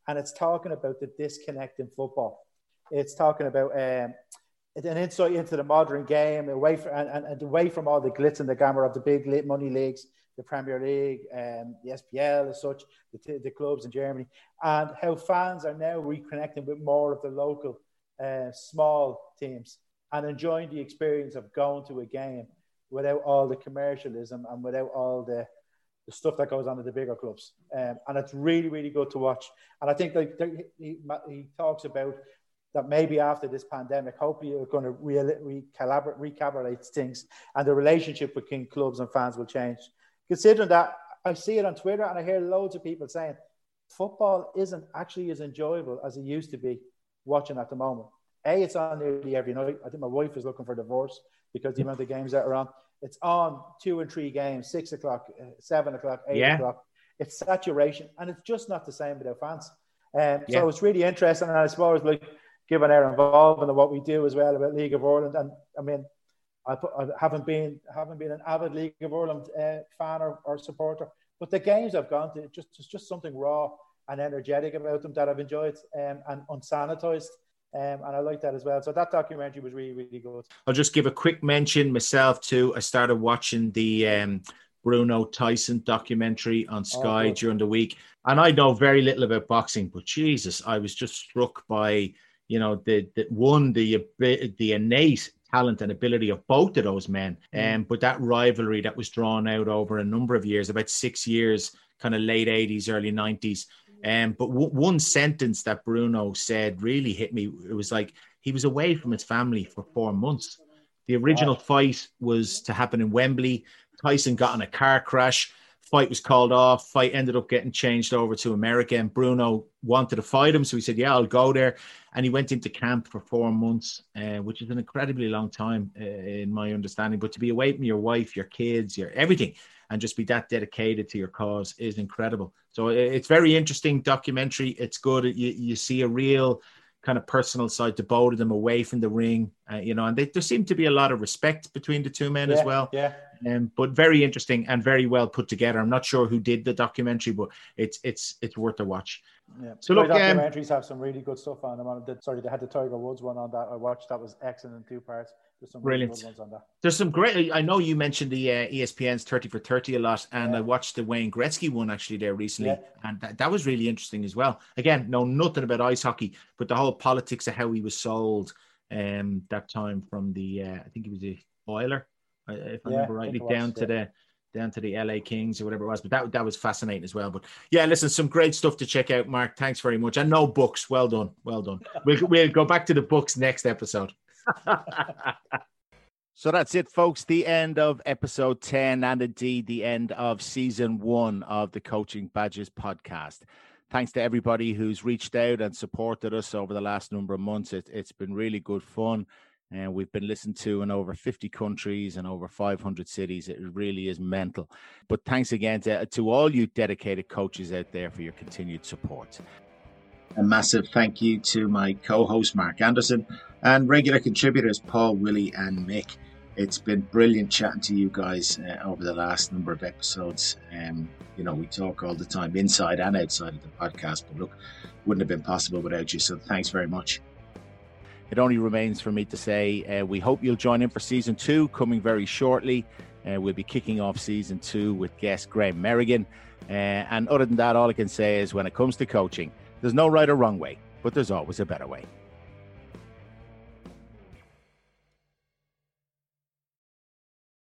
And it's talking about the disconnect in football. It's talking about an insight into the modern game, away from all the glitz and the glamour of the big money leagues, the Premier League, the SPL as such, the clubs in Germany, and how fans are now reconnecting with more of the local small teams and enjoying the experience of going to a game without all the commercialism and without all the stuff that goes on at the bigger clubs. And it's really, really good to watch. And I think he talks about that maybe after this pandemic, hopefully you're going to recalibrate things and the relationship between clubs and fans will change. Considering that, I see it on Twitter and I hear loads of people saying football isn't actually as enjoyable as it used to be watching at the moment. It's on nearly every night. I think my wife is looking for divorce because the amount of games that are on. It's on 2 and 3 games, 6 o'clock, 7 o'clock, 8 o'clock. It's saturation, and it's just not the same without fans. So it's really interesting, and I suppose given our involvement in what we do as well about League of Ireland, and I mean, I haven't been an avid League of Ireland fan or supporter, but the games I've gone to, there's just something raw and energetic about them that I've enjoyed and unsanitized. And I like that as well. So that documentary was really, really good.
I'll just give a quick mention myself too. I started watching the Bruno Tyson documentary on Sky during the week. And I know very little about boxing, but Jesus, I was just struck by, the innate talent and ability of both of those men. But that rivalry that was drawn out over a number of years, about 6 years, kind of late 80s, early 90s. But one sentence that Bruno said really hit me. It was like he was away from his family for 4 months. The original fight was to happen in Wembley. Tyson got in a car crash. Fight was called off. Fight ended up getting changed over to America. And Bruno wanted to fight him. So he said, yeah, I'll go there. And he went into camp for 4 months, which is an incredibly long time in my understanding. But to be away from your wife, your kids, your everything, and just be that dedicated to your cause is incredible. So it's very interesting documentary. It's good. You see a real kind of personal side to both of them away from the ring, and there seemed to be a lot of respect between the two men as well. Yeah. But very interesting and very well put together. I'm not sure who did the documentary, but it's worth a watch.
Yeah. So look, documentaries have some really good stuff on them. They had the Tiger Woods one on that I watched. That was excellent in 2 parts. There's some
brilliant
really good ones on that.
There's some great. I know you mentioned the ESPN's 30 for 30 a lot, and I watched the Wayne Gretzky one actually there recently, and that was really interesting as well. Again, know nothing about ice hockey, but the whole politics of how he was sold that time from the I think he was the Oiler, if I remember rightly, down to the LA Kings or whatever it was. But that was fascinating as well. But yeah, listen, some great stuff to check out, Mark. Thanks very much. And no books. Well done. We'll go back to the books next episode. So that's it, folks. The end of episode 10 and indeed the end of season 1 of the Coaching Badges podcast. Thanks to everybody who's reached out and supported us over the last number of months. It's been really good fun. And we've been listened to in over 50 countries and over 500 cities. It really is mental. But thanks again to all you dedicated coaches out there for your continued support. A massive thank you to my co-host, Mark Anderson, and regular contributors, Paul, Willie, and Mick. It's been brilliant chatting to you guys over the last number of episodes. We talk all the time, inside and outside of the podcast, but look, wouldn't have been possible without you. So thanks very much. It only remains for me to say we hope you'll join in for season 2 coming very shortly. We'll be kicking off season 2 with guest Graham Merrigan. And other than that, all I can say is when it comes to coaching, there's no right or wrong way, but there's always a better way.